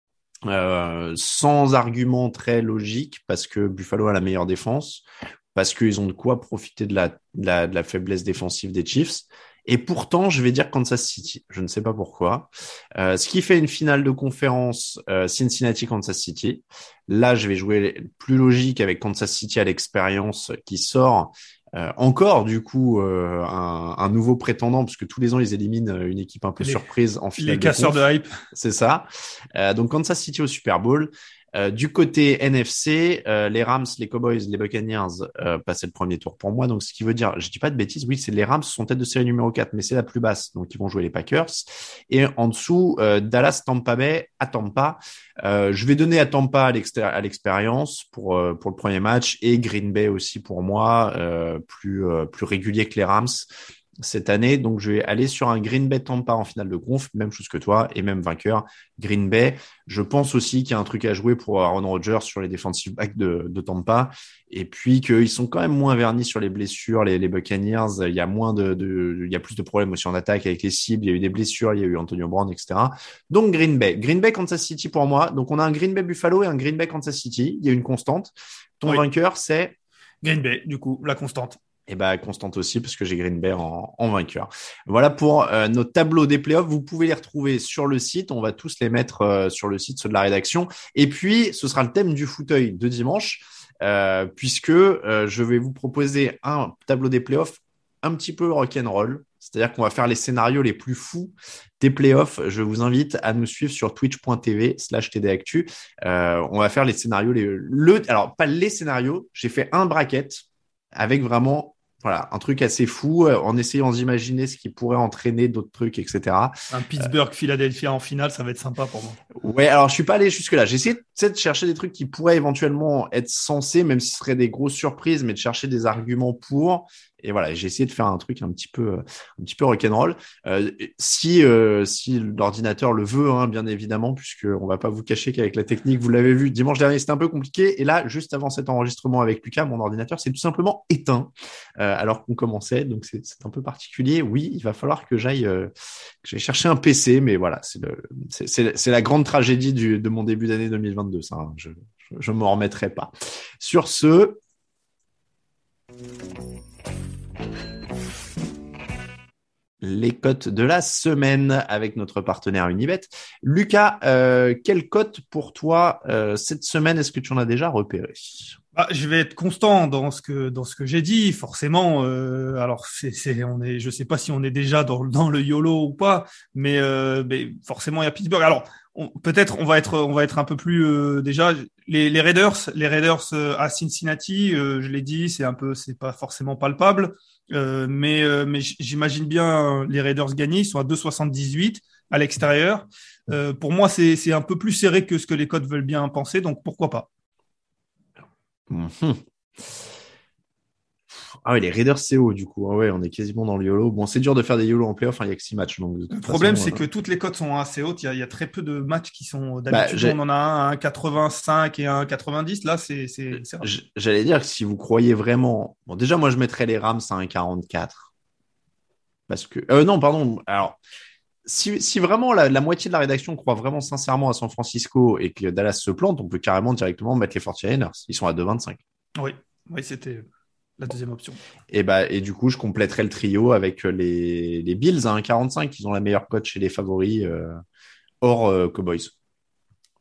Euh, sans argument très logique parce que Buffalo a la meilleure défense, parce qu'ils ont de quoi profiter de la, de la, de la faiblesse défensive des Chiefs. Et pourtant, je vais dire Kansas City. Je ne sais pas pourquoi. Euh, ce qui fait une finale de conférence euh, Cincinnati-Kansas City. Là, je vais jouer plus logique avec Kansas City à l'expérience qui sort. Euh, encore, du coup, euh, un, un nouveau prétendant, parce que tous les ans, ils éliminent une équipe un peu les, surprise en finale. Les casseurs de, de hype. C'est ça. Euh, donc, Kansas City au Super Bowl. Euh, du côté N F C, euh, les Rams, les Cowboys, les Buccaneers euh, passaient le premier tour pour moi. Donc, ce qui veut dire, je dis pas de bêtises, oui, c'est les Rams sont tête de série numéro quatre, mais c'est la plus basse. Donc, ils vont jouer les Packers. Et en dessous, euh, Dallas, Tampa Bay, à Tampa. Euh, je vais donner à Tampa à, l'extér- à l'expérience pour euh, pour le premier match et Green Bay aussi pour moi, euh, plus euh, plus régulier que les Rams cette année. Donc, je vais aller sur un Green Bay Tampa en finale de conf, même chose que toi, et même vainqueur, Green Bay. Je pense aussi qu'il y a un truc à jouer pour Aaron Rodgers sur les defensive backs de, de Tampa, et puis qu'ils sont quand même moins vernis sur les blessures, les, les Buccaneers. Il y a moins de, de, il y a plus de problèmes aussi en attaque avec les cibles. Il y a eu des blessures, il y a eu Antonio Brown, et cetera. Donc, Green Bay. Green Bay, Kansas City pour moi. Donc, on a un Green Bay Buffalo et un Green Bay Kansas City. Il y a une constante. Ton oui. vainqueur, c'est? Green Bay, du coup, la constante. Et bah, constante aussi, parce que j'ai Green Bay en, en vainqueur. Voilà pour euh, nos tableaux des playoffs. Vous pouvez les retrouver sur le site. On va tous les mettre euh, sur le site, ceux de la rédaction. Et puis, ce sera le thème du fauteuil de dimanche, euh, puisque euh, je vais vous proposer un tableau des playoffs un petit peu rock'n'roll. C'est-à-dire qu'on va faire les scénarios les plus fous des playoffs. Je vous invite à nous suivre sur twitch.tv slash tdactu. Euh, on va faire les scénarios, les, le, alors pas les scénarios. J'ai fait un bracket avec vraiment, voilà, un truc assez fou, euh, en essayant d'imaginer ce qui pourrait entraîner d'autres trucs, et cetera. Un Pittsburgh-Philadelphia en finale, ça va être sympa pour moi. Ouais, alors je suis pas allé jusque là. J'ai essayé de chercher des trucs qui pourraient éventuellement être censés, même si ce seraient des grosses surprises, mais de chercher des arguments pour. Et voilà, j'ai essayé de faire un truc un petit peu, un petit peu rock'n'roll. Euh, si, euh, si l'ordinateur le veut, hein, bien évidemment, puisque on va pas vous cacher qu'avec la technique, vous l'avez vu, dimanche dernier, c'était un peu compliqué. Et là, juste avant cet enregistrement avec Lucas, mon ordinateur s'est tout simplement éteint, euh, alors qu'on commençait. Donc, c'est, c'est un peu particulier. Oui, il va falloir que j'aille, euh, que j'aille chercher un P C, mais voilà, c'est le, c'est, c'est, c'est la grande tragédie du, de mon début d'année deux mille vingt-deux, ça. Hein. Je, je, je m'en remettrai pas. Sur ce, les cotes de la semaine avec notre partenaire Unibet. Lucas, euh, quelle cote pour toi euh, cette semaine? Est-ce que tu en as déjà repéré? Bah, je vais être constant dans ce que dans ce que j'ai dit, forcément. Euh, alors, c'est, c'est, on est, je sais pas si on est déjà dans dans le YOLO ou pas, mais, euh, mais forcément il y a Pittsburgh. Alors, on, peut-être on va être on va être un peu plus euh, déjà les, les Raiders, les Raiders euh, à Cincinnati. Euh, je l'ai dit, c'est un peu, c'est pas forcément palpable. Euh, mais euh, mais j'imagine bien les Raiders gagner. Ils sont à deux soixante-dix-huit à l'extérieur. Euh, pour moi, c'est c'est un peu plus serré que ce que les cotes veulent bien penser. Donc pourquoi pas. Mmh. Ah oui, les Raiders c'est haut du coup. Ah ouais, on est quasiment dans le YOLO. Bon, c'est dur de faire des YOLO en playoff. Hein, il y a que six matchs. Donc le problème, façon, c'est euh... que toutes les cotes sont assez hautes. Il y a, il y a très peu de matchs qui sont d'habitude. Bah, on en a un à un quatre-vingt-cinq et un quatre-vingt-dix. Là, c'est c'est. c'est J'allais dire que si vous croyez vraiment, bon, déjà moi je mettrais les Rams à un quarante-quatre parce que euh, non, pardon. Alors si si vraiment la, la moitié de la rédaction croit vraiment sincèrement à San Francisco et que Dallas se plante, on peut carrément directement mettre les forty-niners. Ils sont à deux vingt-cinq. Oui, oui, c'était la deuxième option. Et bah et du coup, je compléterai le trio avec les les Bills à un quarante-cinq. Ils ont la meilleure cote chez les favoris euh, hors euh, Cowboys.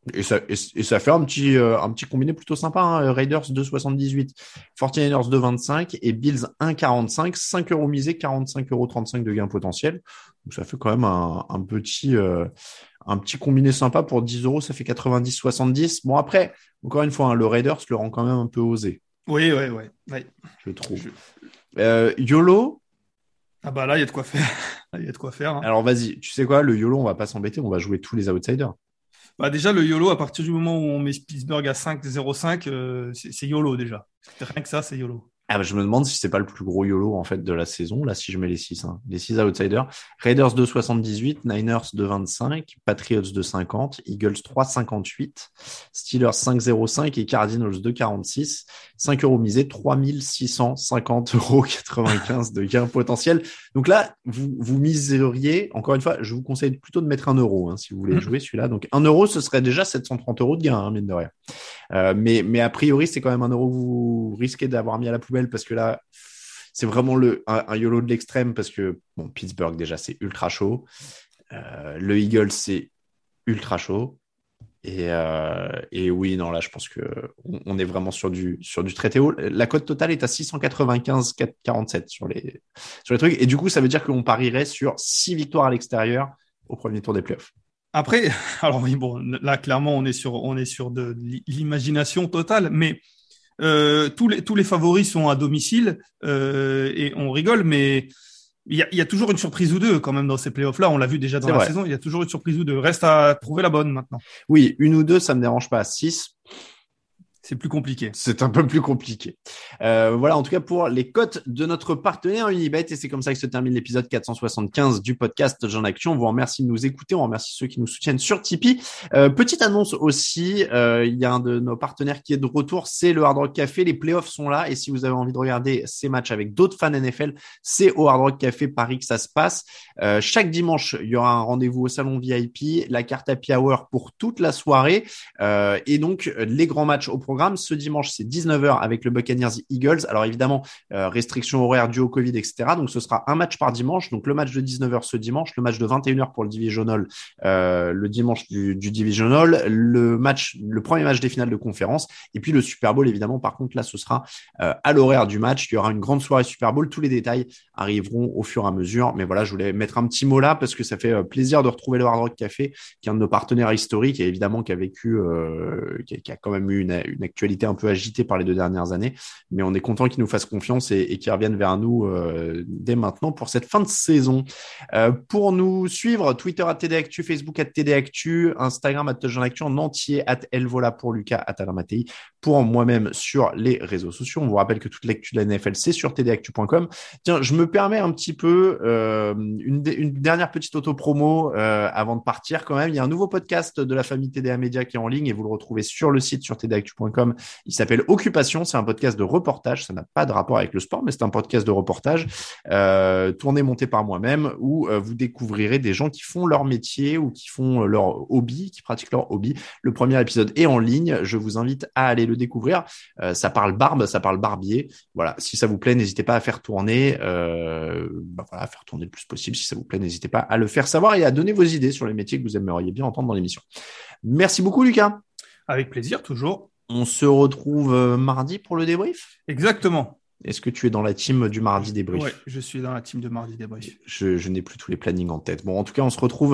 Et ça, et, et ça fait un petit, euh, un petit combiné plutôt sympa, hein. Raiders deux virgule soixante-dix-huit, forty-niners deux virgule vingt-cinq et Bills un virgule quarante-cinq, cinq euros misés, quarante-cinq euros trente-cinq de gain potentiel. Donc ça fait quand même un, un petit, euh, un petit combiné sympa pour dix euros, ça fait quatre-vingt-dix soixante-dix. Bon après, encore une fois, hein, le Raiders le rend quand même un peu osé. Oui, oui, oui. oui. Je trouve. Je... Euh, YOLO. Ah bah là, il y a de quoi faire. Il y a de quoi faire. Hein. Alors vas-y, tu sais quoi, le YOLO, on va pas s'embêter, on va jouer tous les outsiders. Bah déjà, le YOLO, à partir du moment où on met Pittsburgh à cinq zéro cinq, euh, c'est, c'est YOLO déjà. C'est rien que ça, c'est YOLO. Ah bah je me demande si c'est pas le plus gros YOLO en fait de la saison, là si je mets les six, hein. Les six outsiders. Raiders deux virgule soixante-dix-huit, Niners deux virgule vingt-cinq, Patriots deux virgule cinquante, Eagles trois virgule cinquante-huit, Steelers cinq virgule zéro cinq et Cardinals deux virgule quarante-six. cinq euros misés, trois mille six cent cinquante euros quatre-vingt-quinze de gain potentiel. Donc là, vous, vous miseriez, encore une fois, je vous conseille plutôt de mettre un euro, hein, si vous voulez mmh. jouer celui-là. Donc un euro, ce serait déjà sept cent trente euros de gain, hein, mine de rien. Euh, mais, mais a priori, c'est quand même un euro que vous risquez d'avoir mis à la poubelle parce que là, c'est vraiment le, un, un YOLO de l'extrême parce que bon, Pittsburgh, déjà, c'est ultra chaud. Euh, le Eagles, c'est ultra chaud. Et, euh, et oui, non, là, je pense que on, on est vraiment sur du, sur du très haut. La cote totale est à six cent quatre-vingt-quinze virgule quarante-sept sur les, sur les trucs. Et du coup, ça veut dire qu'on parierait sur six victoires à l'extérieur au premier tour des playoffs. Après, alors oui, bon, là, clairement, on est sur, on est sur de l'imagination totale, mais euh, tous les, tous les favoris sont à domicile euh, et on rigole, mais il y a, il y a toujours une surprise ou deux quand même dans ces playoffs-là. On l'a vu déjà dans C'est la vrai. saison. Il y a toujours une surprise ou deux. Reste à trouver la bonne maintenant. Oui, une ou deux, ça me dérange pas. Six. C'est plus compliqué. C'est un peu plus compliqué. Euh, voilà, en tout cas, pour les cotes de notre partenaire Unibet. Et c'est comme ça que se termine l'épisode quatre cent soixante-quinze du podcast Jean Action. On vous remercie de nous écouter. On remercie ceux qui nous soutiennent sur Tipeee. Euh, petite annonce aussi. Euh, il y a un de nos partenaires qui est de retour. C'est le Hard Rock Café. Les playoffs sont là. Et si vous avez envie de regarder ces matchs avec d'autres fans N F L, c'est au Hard Rock Café Paris que ça se passe. Euh, chaque dimanche, il y aura un rendez-vous au salon V I P, la carte Happy Hour pour toute la soirée. Euh, et donc, les grands matchs au programme. Ce dimanche, c'est dix-neuf heures avec le Buccaneers Eagles. Alors évidemment, euh, restrictions horaires dues au Covid, et cetera. Donc ce sera un match par dimanche. Donc le match de dix-neuf heures ce dimanche, le match de vingt et une heures pour le Divisional euh, le dimanche du, du Divisional, le match, le premier match des finales de conférence, et puis le Super Bowl évidemment. Par contre là, ce sera euh, à l'horaire du match. Il y aura une grande soirée Super Bowl. Tous les détails arriveront au fur et à mesure. Mais voilà, je voulais mettre un petit mot là parce que ça fait plaisir de retrouver le Hard Rock Café, qui est un de nos partenaires historiques et évidemment qui a vécu, euh, qui, a, qui a quand même eu une, une actualité un peu agité par les deux dernières années, mais on est content qu'ils nous fassent confiance et, et qu'ils reviennent vers nous euh, dès maintenant pour cette fin de saison. Euh, pour nous suivre, Twitter at T D Actu, Facebook at T D Actu, Instagram at Jean Actu, en entier at Elvola pour Lucas, at Alain Mattei, pour moi-même sur les réseaux sociaux. On vous rappelle que toute l'actu de la N F L, c'est sur T D actu point com. Tiens, je me permets un petit peu euh, une, une dernière petite auto-promo euh, avant de partir quand même. Il y a un nouveau podcast de la famille T D A Media qui est en ligne et vous le retrouvez sur le site sur T D actu point com. Il s'appelle Occupation, c'est un podcast de reportage, ça n'a pas de rapport avec le sport, mais c'est un podcast de reportage euh, tourné, monté par moi-même, où euh, vous découvrirez des gens qui font leur métier ou qui font leur hobby, qui pratiquent leur hobby. Le premier épisode est en ligne, je vous invite à aller le découvrir. Euh, ça parle barbe, ça parle barbier. Voilà, si ça vous plaît, n'hésitez pas à faire tourner, euh, bah voilà, à faire tourner le plus possible. Si ça vous plaît, n'hésitez pas à le faire savoir et à donner vos idées sur les métiers que vous aimeriez bien entendre dans l'émission. Merci beaucoup, Lucas. Avec plaisir, toujours. On se retrouve mardi pour le débrief ? Exactement. Est-ce que tu es dans la team du mardi débrief ? Oui, je suis dans la team de mardi débrief. Je, je n'ai plus tous les plannings en tête. Bon, en tout cas, on se retrouve.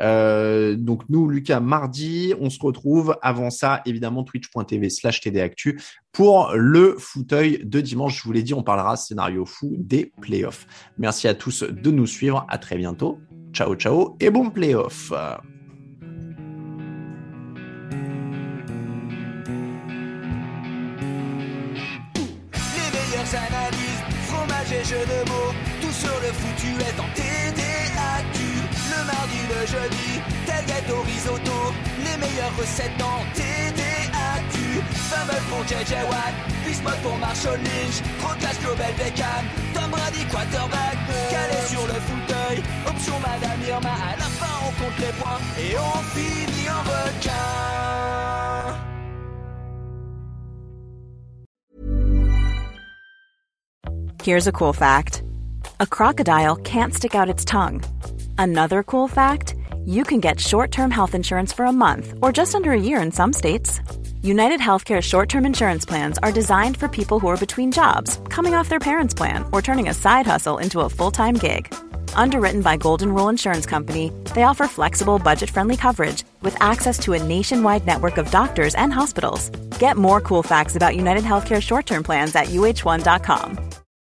Euh, donc nous, Lucas, mardi, on se retrouve. Avant ça, évidemment, twitch point t v slash T D Actu pour le fauteuil de dimanche. Je vous l'ai dit, on parlera scénario fou des playoffs. Merci à tous de nous suivre. À très bientôt. Ciao, ciao et bon playoff. Analyse, fromage et jeux de mots, tout sur le foutu est en T D Actu. Le mardi, le jeudi, tel gâteau risotto, les meilleures recettes en T D Actu. Fumble pour J J Watt, Bismuth pour Marshall Lynch, trop classe Global Beckham, Tom Brady quarterback, calé sur le fauteuil, option Madame Irma, à la fin on compte les points et on finit en requin. Here's a cool fact. A crocodile can't stick out its tongue. Another cool fact, you can get short-term health insurance for a month or just under a year in some states. United Healthcare short-term insurance plans are designed for people who are between jobs, coming off their parents' plan, or turning a side hustle into a full-time gig. Underwritten by Golden Rule Insurance Company, they offer flexible, budget-friendly coverage with access to a nationwide network of doctors and hospitals. Get more cool facts about United Healthcare short-term plans at U H one dot com.